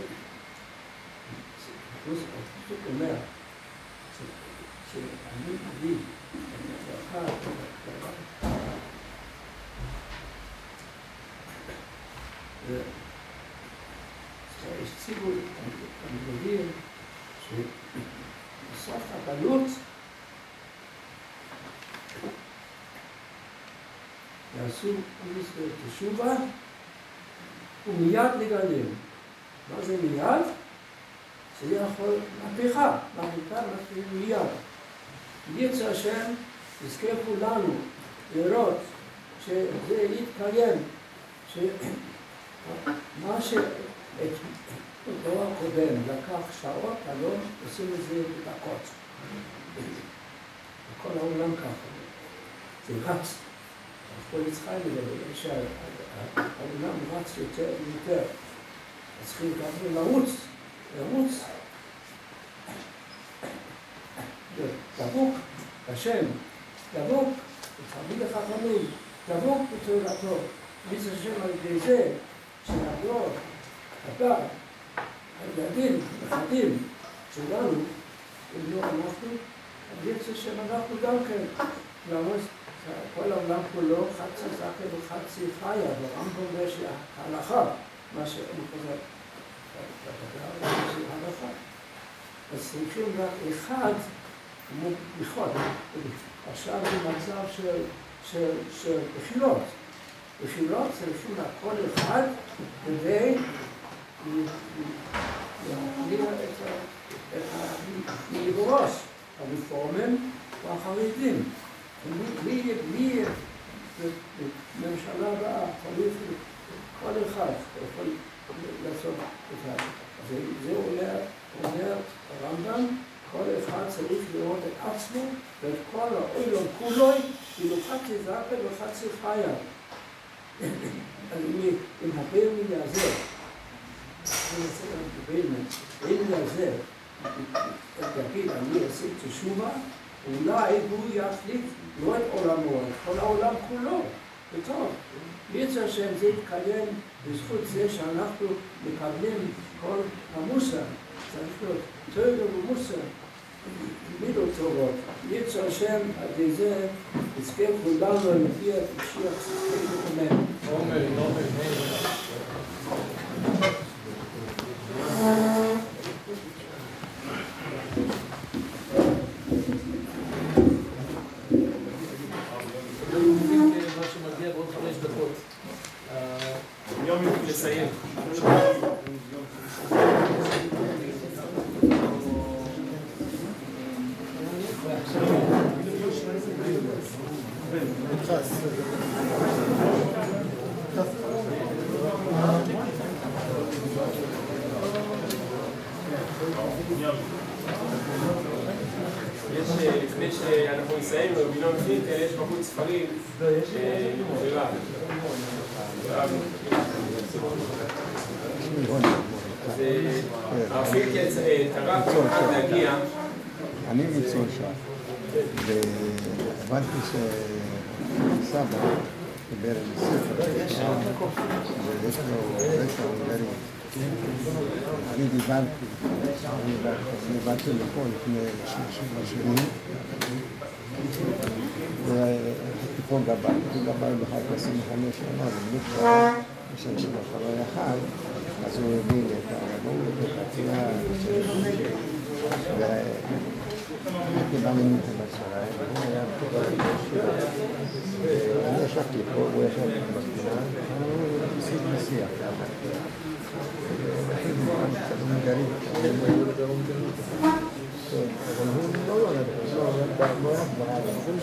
פשוט אומר, שאני מביא את הברכה, והציבו המדברים שבסוף הגלות יעשו תשובה ומיד לגלם. מה זה מיד? זה יכול מהפכה, מהפכה מתחיל מיד. ירצה השם, יזכה כולנו לראות שזה יתקיים, שמה שאת הדור הקודם לקח שעות, היום עושים את זה בדקות. בכל העולם ככה. זה רץ. פה יצחק לדבר, שהעולם רץ יותר ויותר. אז צריכים גם לרוץ, לרוץ. דבוק השם, דבוק בתלמיד החכמים, דבוק בתורתו. מיץ השם על ידי זה שנעבור הבא, הילדים, הנכדים שלנו, אם לא אנחנו, מיץ השם אנחנו גם כן. לעמוד כל העולם כולו חצי זקן וחצי חיה, ברמב"ם אומר שההלכה, מה שאני חוזר, זה ההלכה. אז צריכים רק אחד מוכיחות. עכשיו זה מצב של בחירות. בחירות צריכים רק כל אחד כדי להכניע את הראש, הרפורמים והחרדים. מי ממשלה הבאה, כל אחד יכול לעשות את זה. זה אומר הרמב"ם, כל אחד צריך לראות את עצמו ואת כל העולם כולו, כאילו חצי זקן וחצי חיה. אם הבן יעזר, אם יעזר, תגיד, אני אעשה תשובה, אולי הוא יחליט לא את עולמו, את כל העולם כולו. וטוב, ירצה השם זה יתקיים בזכות זה שאנחנו מקבלים כל המוסר, צריך להיות תורה ומוסר, מידות טובות. יצר השם, על ידי זה, יזכה כולנו על מפיע משיח צדקנו אמן. אמן, אמן, מה שמגיע בעוד חמש דקות. לסיים. לפני שאנחנו נסיים, בבינון פינקל יש בחוץ ספרים למכירה. אז הרב פינקל טרח כמובן להגיע. אני ניצול שם, והבנתי שסבא דיבר על ספר, ויש לו רקע הונגרי. אני דיברתי, אני באתי לפה לפני שלושים שנים, והייתי פה גבאי, גבאי בחר עשרים וחמש שנה, ובדיוק יש אנשים אחרי אחד, אז הוא הביא לי את הרבנות, את התפילה, הייתי בא למינכן בצהריים, והוא היה פה בישיבה. אני ישבתי פה, הוא ישב במספינה, והוא עשיתי בשיח. קצת הונגרי. אבל הוא לא יולד, הוא לא רק בארץ.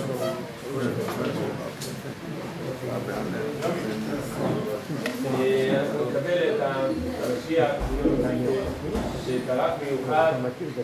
אנחנו נקבל את המשיח שטרח מיוחד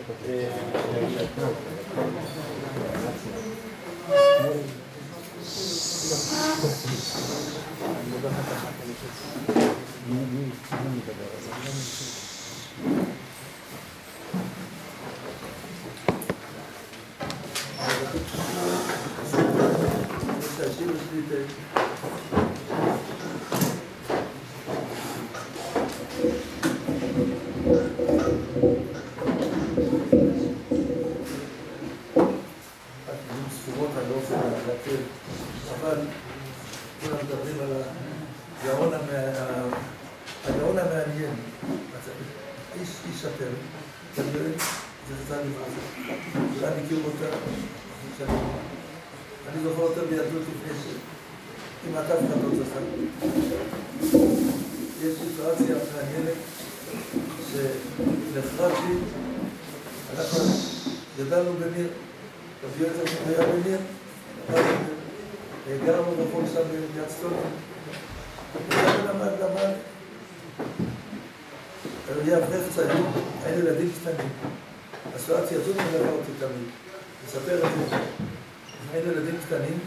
הגאון המעניין, איש ספר, כנראה זה חזר לבחור. אני מכיר אותה, אני זוכר אותה בידות לפני שכמעט אף אחד לא זכר. יש סיטואציה מעניינת שנחרדתי, אנחנו גדלנו במיר, רבי יצחק היה במיר, גרנו בחור שם ביד סטולמן. למד, למד. היה אברך צעיר, היינו ילדים קטנים. הסיטואציה הזאת מלווה אותי תמיד. נספר את זה. היינו ילדים קטנים,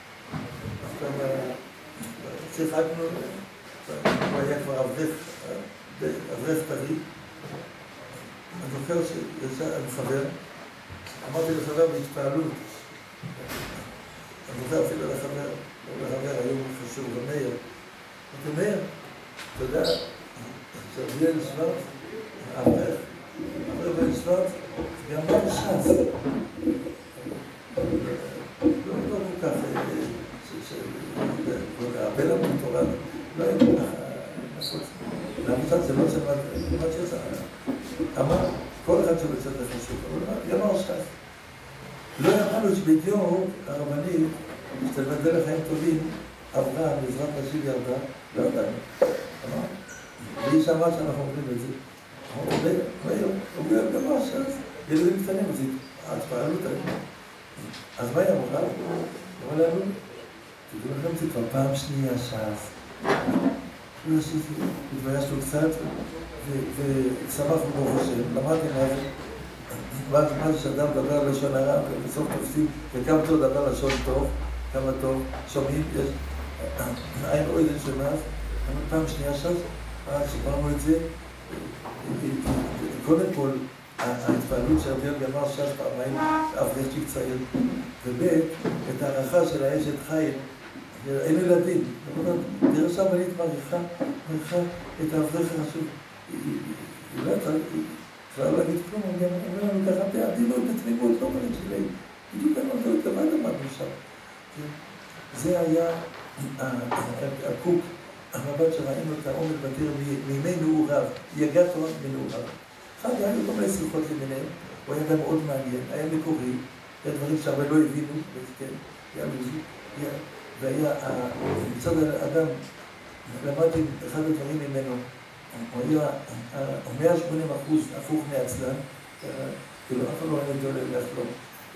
שיחקנו, הוא היה כבר אברך, אברך טרי. אני זוכר שיצא עם חבר, אמרתי לחבר בהתפעלות. אני זוכר אפילו לחבר, לא לחבר, היום חשוב, ומאיר. אתה אומר, אתה יודע, שרביאל שוורץ, האברך, רביאל שוורץ, גם לא נשנץ. לא כל כך, הבן המוטורן, לא היה כל כך נפוץ. לעמותת זה לא צמד, מה שיצא. אמר, כל אחד שבצד החשוב, אבל גם הרשת. לא יאמרנו שבדיוק הרבנית, שתלמד דרך חיים טובים, עברה, בעזרת נשים ירדה, לא ידענו. אמר, והיא שמעה שאנחנו אומרים את זה. הוא אומר, גם מה שאז, ילדים קטנים, אז ההתפעלות האלה. אז מה היא אמרה? הוא אמר לנו, תדעו לכם, זה כבר פעם שנייה שאז. התביישנו קצת, ושמחנו ברוך השם, למדתי מה זה. מה זה שאדם מדבר על לשון הרע, ובסוף תופסים, וכמה טוב דבר לשון טוב, כמה טוב, שומעים, יש עין אוידן של מאז, אבל פעם שנייה שאז, שפרנו את זה, קודם כל, ההתפעלות שהרביאל גמר שאז פעמיים, אברכתי צעיר, ובית, את הערכה של האשת חיים, אין ילדים, תראה שהמנית מעריכה, מעריכה את האברך החשוב, היא לא הייתה, כבר לא להגיד כלום, אני אומר לנו ככה, בעדינות, בתמימות, לא קוראים שלי, בדיוק אני לא יודע, מה למדנו שם? זה היה הקוק, המבט שראינו את העומד בדיר מימי נעוריו, יגע תורה מנעוריו. אחד, היה לו כל מיני סליחות למיניהם, הוא היה גם מאוד מעניין, היה מקורי, היה דברים שהרבה לא הבינו, כן, היה מוזיק, והיה, מצד האדם, למדתי אחד הדברים ממנו, הוא היה מאה ושמונים אחוז הפוך מעצלן, כאילו אף אחד לא היה נדול לחלום.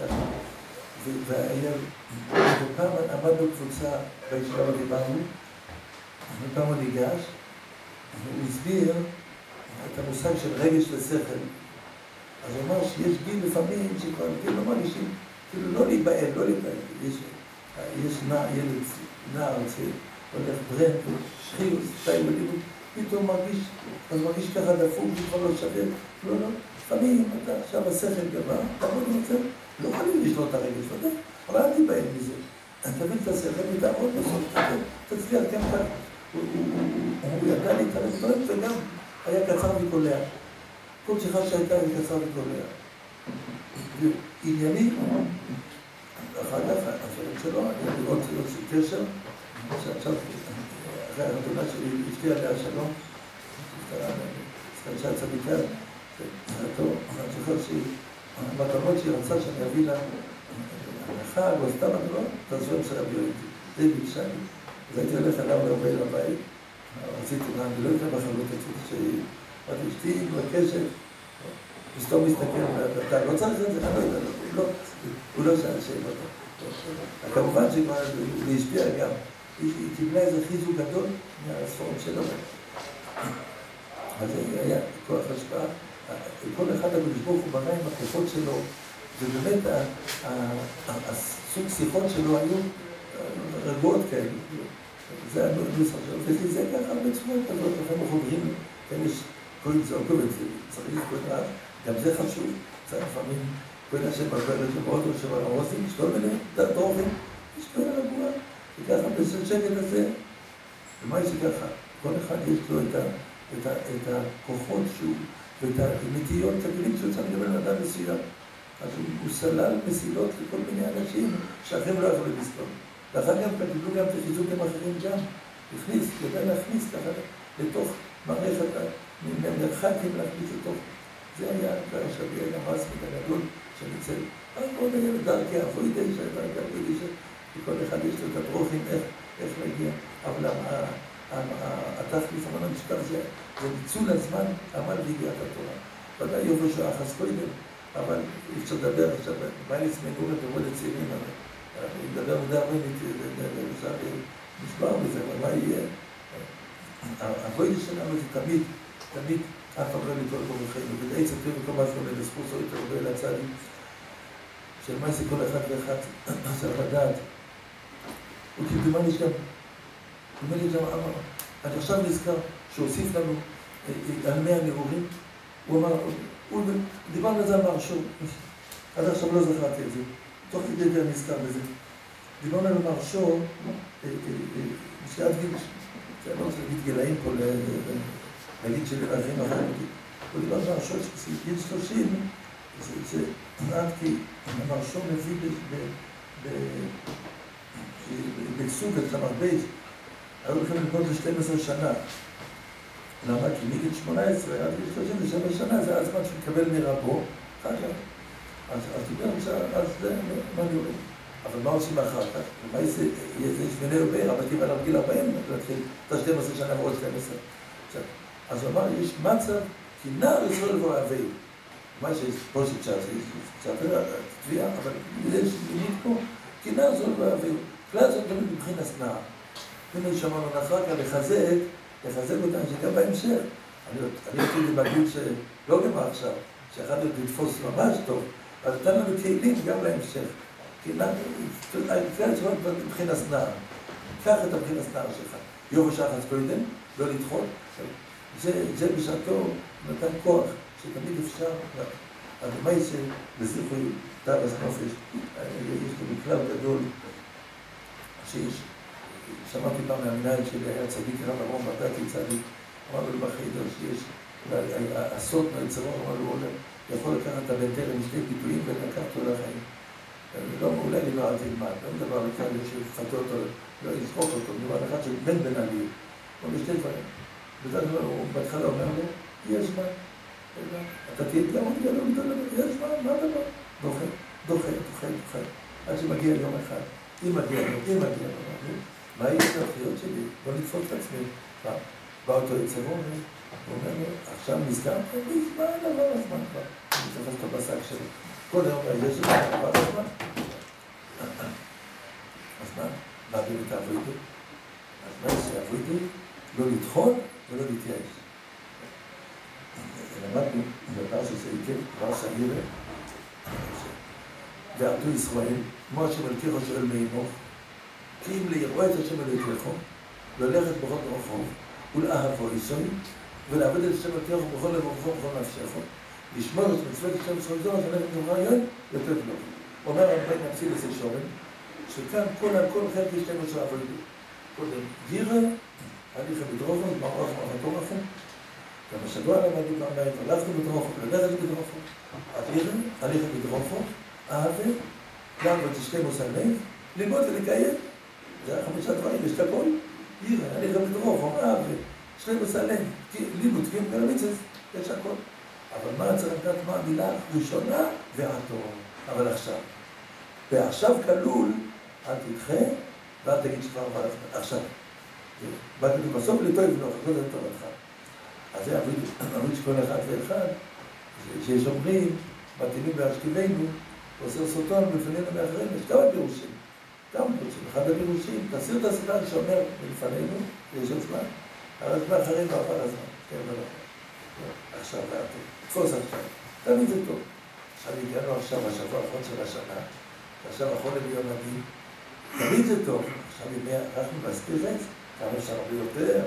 והיה, ופעם עמדנו קבוצה בישיבה ודיברנו, ופעם הוא ניגש, והוא הסביר את המושג של רגש ושכל. אז הוא אמר שיש גיל לפעמים שכבר כאילו לא מרגישים, כאילו לא להיבהל, לא להיבהל. יש, יש נער, ילד, נער שהולך ברנד, שחיוס, שתיים וליבות, פתאום מרגיש, אז מרגיש ככה דפוק, שכבר לא שווה. לא, לא. לפעמים אתה עכשיו השכל גבר, תעמוד עם זה, לא יכולים לשלוט את הרגש, ודאי, אבל אל תיבהל מזה. תבין את השכל ותעמוד בסוף, תצליח גם כך. הוא ידע להתערב דברים וגם היה קצר וקולע. כל שיחה שהייתה היה קצר וקולע. ענייני, אחר כך, השאלה שלו, היה לי עוד קשר, שעכשיו, אחרי הרדונה שלי, אשתי עליה שלום, סקדשה צדיקה, אני זוכר שהמתנות שהיא רצה שאני אביא לה הנחה, או סתם מתנות, תעזור של רבי יויטי. זה ביקשה לי. אז הייתי הולך עליו להרבה לבית, רציתי מה, אני לא יודע בחלות, רציתי שהיא, אמרתי, אשתי מבקשת, וסתום מסתכל, אתה לא צריך את זה? אני לא יודע, הוא לא שאל שאלות. כמובן שכבר זה השפיע גם, היא קיבלה איזה חיזוק גדול מהספורט שלו. אז זה היה כוח השפעה. כל אחד הקדוש ברוך הוא ברא עם הכוחות שלו, ובאמת הסוג שיחות שלו היו רגועות כאלה. זה הנוסח שלו, וזה ככה הרבה צפויות כזאת, לכן חוברים, כן יש כל צעוקו וזה, צריך כל רב, גם זה חשוב, צריך לפעמים כל השם בגלל שבאות או שבערוסים, יש כל מיני דרוכים, יש כל רגוע, וככה בשקט הזה, ומה יש שככה? כל אחד יש לו את הכוחות שהוא, ואת הנטיות, את הכלים שהוא צריך לדבר על אדם מסוים. אז הוא סלל מסילות לכל מיני אנשים שאחרים לא יכולים לסתום. ואחר גם קיבלו גם את החיזוקים האחרים גם. הכניס, ידע להכניס ככה לתוך מערכת, ממרחקים להכניס לתוך. זה היה כבר השביע המסמית הגדול שניצל. אז עוד היה לדרכי אבוידי, שדרכי אבוידי, שכל אחד יש לו את הדרוכים איך להגיע. אבל התכלית המון המשקל זה ניצול הזמן, עמל והגיעת התורה. ודאי יובש האחס קודם, אבל אי אפשר לדבר עכשיו, בייליס מגורת עבוד הצעירים, אני מדבר מדי הרבה, אפשר נשבר בזה, אבל מה יהיה? הבוידי שלנו זה תמיד, תמיד אף פעם לא לכל כל בחיים, ובדעי צפים וכל מה שאומר לזכות או יותר הרבה לצדי, של מה זה כל אחד ואחד, צריך לדעת. וכמדומה נשכם, נדמה לי גם אמר, אני עכשיו נזכר שהוסיף לנו על מאה נעורים, הוא אמר, דיברנו על זה על מרשור, עד עכשיו לא זכרתי את זה, תוך כדי זה נזכר בזה. דיברנו על מרשור, שעד גיל, אני לא רוצה להגיד גילאים פה, להגיד שלאחרים אחרים, הוא דיבר על מרשור שגיל שלושים, שעד כי המרשור מביא בסוג את המרבית, היו הולכים ללמוד ל-שתים עשרה שנה. למה? כי מגיל שמונה עשרה עד גיל שלושים ושבע שנה זה הזמן שמקבל מרבו, אחר כך. אז דיבר אז זה מה אני אומר. אבל מה עושים אחר כך? ומה יש שמיני ובירה, אבל תראה על גיל ארבעים, להתחיל את ה-שתים עשרה שנה ועוד שתים עשרה. אז הוא אמר, יש מצב, כי נער ישראל ואוהבי. מה שיש פה שצ'אט, זה תביעה, אבל יש מילים פה, כי נער ישראל ואוהבי. כלל זאת תמיד מבחינת נער. הנה שמענו אחר כך לחזק, לחזק אותם שגם בהמשך. אני הייתי בגיל שלא גמר עכשיו, שאחד עוד לתפוס ממש טוב, אז נתן לנו כלים גם להמשך. כלל זאת מבחינת נער. קח את מבחינת נער שלך. יום השחץ קודם, לא לדחות. זה בשעתו נתן כוח שתמיד אפשר. אז מה יש לזכוי תארס נופש? יש לו בכלל גדול שיש. שמעתי פעם מהמנהל שלי, היה צדיק רב ארום, בדעתי צדיק, אמר לו בחיידר שיש הסוד מהיצרון, אמר לו, יכול לקחת את הבן תרם שתי ביטויים ולקחת אותו לחיים. לא, אולי אני לא אל תלמד, לא מדבר לכאן שיפתה אותו, לא יזרוק אותו, מדבר אחד של בן בן עלי, או בשתי דברים. בזה הוא בהתחלה אומר לו, יש זמן, אתה תהיה גאון גדול גדול, יש זמן, מה הדבר? דוחה, דוחה, דוחה, דוחה, עד שמגיע יום אחד, אם מגיע לו, אם מגיע לו, מה יהיה ההתחיות שלי? בוא נתפוס את עצמי. בא אותו יצרון, הוא אומר לו, עכשיו נזכרת? מזמן עבר הזמן כבר. אני תופס את הבשק שלו. כל היום יש לך עבר הזמן. אז מה? מה באמת תעבו איתי? אז מה יש שיעבו איתי? לא לדחות ולא להתייאש. למדנו בפרשת שעיכב, פרשת העירה, ועבדו ישראל, כמו השם אלוקיך שואל מעמך, כי אם לירוא את השם אלוקיך, ללכת בכל דרכיו, ולאהבו איסוי, ולעבד את השם אלוקיך בכל לבבך ובכל נפשך, לשמור את מצוות השם ישראל זו, אז אנחנו נאמר יום, לתת לו. אומר הרמב"ם נפסיד את שורן, שכאן כל הכל חלק יש לנו של עבודי. קודם, גירה, הליכה בדרוכו, מערך מערכו, גם השבוע למדנו פעמיים, הלכנו בדרוכו, ללכת בדרוכו, הגירה, הליכה בדרוכו, אהבה, גם ותשכמו סלב, ללמוד ולקיים. זה החמישה דברים, יש את הכל. גירה, הליכה בדרוכו, אהבה, שלם וסלם, לימוד, קים גלמיצס, יש הכל. אבל מה צריך לדעת מה המילה ראשונה והתור. אבל עכשיו. ועכשיו כלול, אל תדחה, ואל תגיד שכבר עבר הזמן. עכשיו. בא כתוב בסוף לטוב ולא, לא זה טובתך. אז זה אביד שכל אחד ואחד, שיש אומרים, מתאימים בהשכיבנו, עושה סרטון בפנינו מאחרינו, יש כמה פירושים. כמה פירושים. אחד הפירושים, תסיר את הסרטון שאומר מלפנינו, יש עוד זמן, אבל מאחרינו עבר הזמן. כן ולא. עכשיו, תפוס עכשיו. תמיד זה טוב. עכשיו הגענו עכשיו, השבוע האחרון של השנה, עכשיו האחרון ליום הדין, תמיד זה טוב. עכשיו ימי אנחנו בספירץ, כמה אפשר הרבה יותר.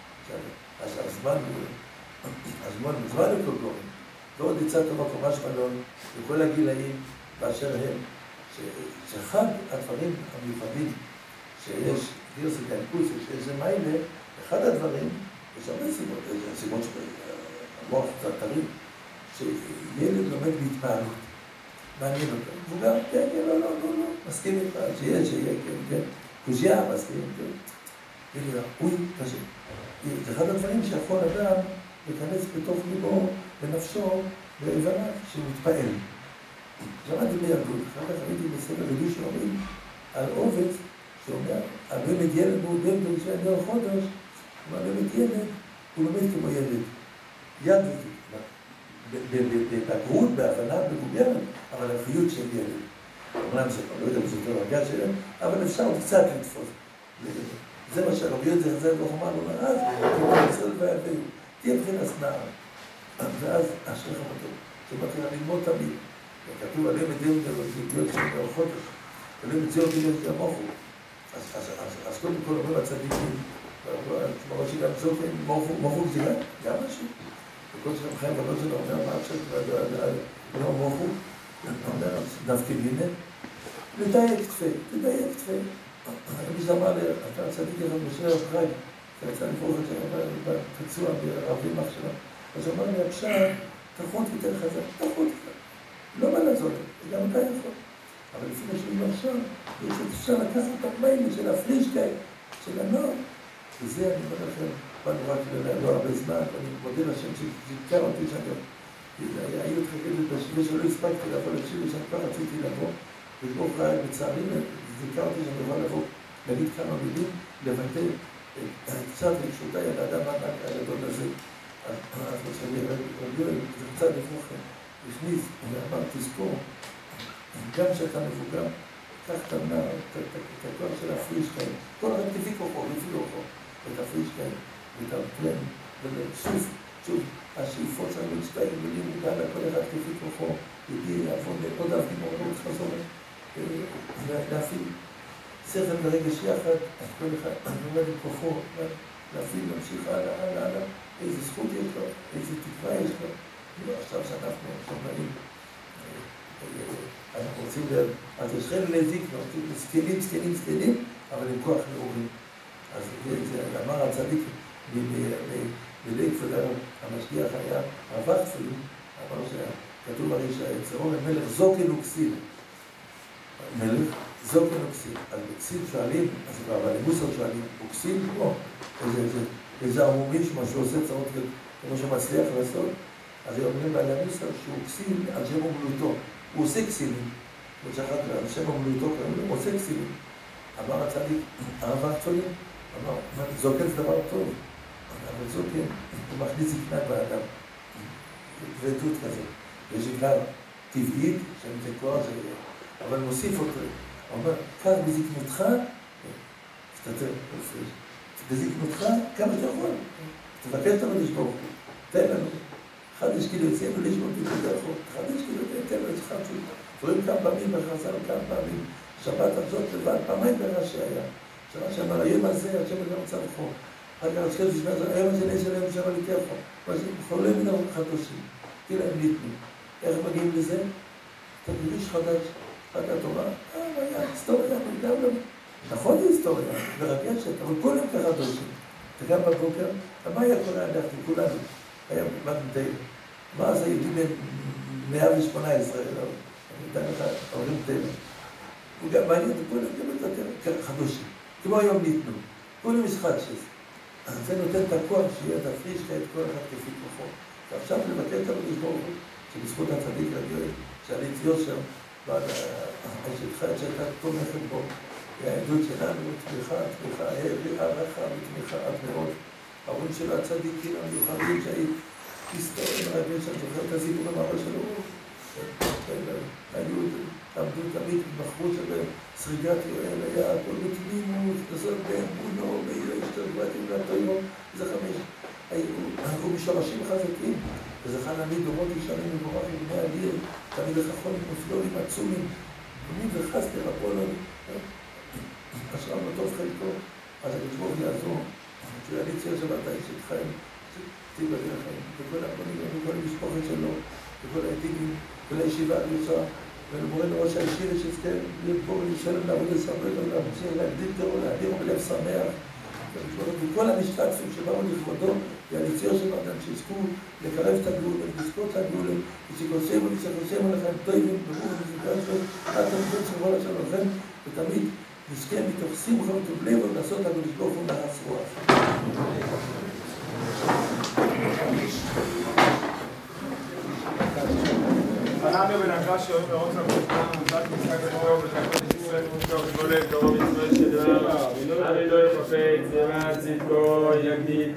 אז הזמן הוא, הזמן הוא זמן לקוגורים. ועוד יצא טוב הקומה שמלון, בכל הגילאים באשר הם, שאחד הדברים המיוחדים שיש, גירסי קנקוס, שיש זה מיילה, אחד הדברים, יש הרבה סיבות, יש סיבות שהמוח קצת טרי, שילד לומד בהתפעלות. מעניין אותו. הוא גם, כן, כן, לא, לא, לא, לא, מסכים איתך, שיהיה, שיהיה, כן, כן. קושיה, מסכים, כן. תגיד, אוי, קשה. זה אחד הדברים שיכול אדם להיכנס בתוך ליבו, בנפשו, בהבנה, שהוא מתפעל. שמעתי בילדות, אחר כך הייתי בסדר רבי שאומרים על עובד, שאומר, הבאמת ילד מעודם בראשי הדור חודש, אבל הבאמת ילד, הוא לומד כמו ילד. יד בבגרות, בהבנה מבוגרת, אבל החיות של ילד. אומנם זה לא יודע אם זה יותר רגע שלהם, אבל אפשר עוד קצת לתפוס. זה מה שהרבי יוצא חזר בחומה, הוא אומר, אז תהיה ישראל והביאו, תהיה מבחינת נער. ואז אשריך אותו, שמתחיל ללמוד תמיד. וכתוב עליהם את דיון להיות שם בחודש, עליהם את ציון דיון של המוחו. אז קודם כל אומרים הצדיקים, כמו שגם צופן, מוחו גזירה, גם משהו. וכל שלם חיים ולא שלו אומר, מה עכשיו, ולא מוחו, אומר, דווקא הנה, לדייק תפה, תדייק תפה. מי שאמר לי, אתה צדיק אחד משרי החי, שיצא לפרוח את זה בפצוע בערבים אח שלו, אז הוא אמר לי, הפשע, תחות יותר חזק, תחות יותר. לא מה לעזור, גם אתה יכול. אבל לפני שאני עכשיו, אפשר לקחת את המיילים של הפרישקאי, של הנוער, וזה אני אומר לכם, באנו רק לא הרבה זמן, אני מודה לשם שזכר אותי שאני היו התחכמת בשביל שלא הספקתי לבוא לשיר שאני כבר רציתי לבוא, ולא חי בצערי, זכר אותי שאני יכול לבוא, להגיד כמה מילים, לבטא קצת רגשותיי על האדם הגדול הזה. אז מה שאני רבי, זה קצת לפרוחם. הכניס, ואמר, תזכור, גם שאתה מבוגר, קח את הנער, את הכוח של הפרישקאי, כל אחד תביא כוחו, תביא כוחו, את הפרישקאי, ואת הפלן, ושוב, שוב, השאיפות שלנו להצטער בלים, וגם כל אחד תביא כוחו, יגיע לעבוד, עוד אף גימור, עוד חזור, להפעיל שכל ורגש יחד, כל אחד עומד עם כוחו, להפעיל, להמשיך הלאה, הלאה, הלאה, איזה זכות יש לו, איזה תקווה יש לו. עכשיו שאנחנו שומעים, אנחנו רוצים להיות, אז יש חלק להזיק, סקלים, סקלים, סקלים, אבל עם כוח נאורים. אז זה אמר הצדיק, בליק פדר, המשגיח היה זוקן הוא כסיל. אז בכסיל שואלים, אז כבר בלימוסות שואלים, הוא כסיל? לא. איזה ערמומים שמשהו עושה צרות כמו שמצליח לעשות. אז אומרים בעלי המוסר שהוא כסיל על שם אומלותו. הוא עושה כסילים. כמו שאחת על שם אומלותו, הוא עושה כסילים. אמר הצדיק, הרב וקטולים, אמר, זוקן זה דבר טוב. אבל זוקן, הוא מכניס זקנה באדם. כבדות כזאת. יש זקנה טבעית, שאני זה כוח, אבל מוסיף אותו. הוא אומר, כך בזקנותך, תסתתר, בזקנותך, כמה שאתה יכול. תבקש את המדש ברוך הוא. תן לנו. אחד יש כאילו יצאנו לשמות ביקוד החוק. אחד יש כאילו תן לנו את חצות. קוראים כמה פעמים בחז"ל, כמה פעמים. שבת הזאת לבד, פעמיים ברש שהיה. שבת שאמר, היום הזה, השם גם מצב חור. אחר כך חושב ששמע, היום הזה נעשה להם שם על יתר חור. מה זה? חולה מן הרוב חדשים. תראה, הם ניתנו. איך מגיעים לזה? אתה גירוש חדש. חד התורה, אה, מה היה? היסטוריה, גם לא. נכון זה היסטוריה, מרגשת, אבל כולם ככה דושים. וגם בבוקר, מה היה קורה אנחנו, כולנו? היה מגנטי. מה אז היהודים מאה ושמונה עשרה, אני יודע לך, אומרים טבע. הוא גם מעניין, וכולם גם יותר חדושים. כמו היום ניתנו. כולם יש חדשס. אז זה נותן את הכוח שיהיה תפריש את כל אחד כפי כוחו. ועכשיו לבקר את המדש ברוך הוא, שבזכות הצדיק רגיל, שעלית יושר, ועד האשת חד שהייתה תומכת בו, והעדות שלנו, תמיכה, תמיכה, הערכה ותמיכה עד מאוד. ההורים של הצדיקים המיוחדים שהיית היסטוריה מרגש, אני זוכר את הסיפור המראה שלו, היו, עמדו תמיד, בחרו שבהם, סריגת יואל היה, הכל בתמימות, נסות באמונו, ביואל שתרגבתם לתויום, זה חמש. היו משורשים חזקים, וזכה להעמיד דורות ישרים מבורך לבני אדיר, תמיד החכונים מופלואים עצומים, בונים וחסטר הפולון, אשרם לטוב חלקו, אז הקדוש יעזור, שיעלי ציון שבת האישית חיים, תיבדל החיים, וכל הבנים וכל המשפחות שלו, וכל העתידים, וכל הישיבה הגדולה, ולמורנו ראש הישיבה שיזכה לבור ולשלם לעבוד לסרבל לו, להגדיל גרוע, להדיר בלב שמח, וכל המשתתפים שבאו לכבודו, והניציון שבאדם שיזכו לקרב את הגאולים, לזכות את הגאולים, ושיקוסמו ושיקוסמו לכם טובים, ברור וזכר שלו, עד תמיד שבוע לשלום לכם, ותמיד נזכה מתוך שמחה וטוב לב ולעשות את הקדוש ברוך הוא נחס רוח. חנניה בן עקרש שאוהב לראות לממשלה, מוצאת משחק הגמור ולתקות את ישראל מושקע ושמולת, קרוב ישראל שדבר, אני לא יחפץ, למען צדקו, יגדיל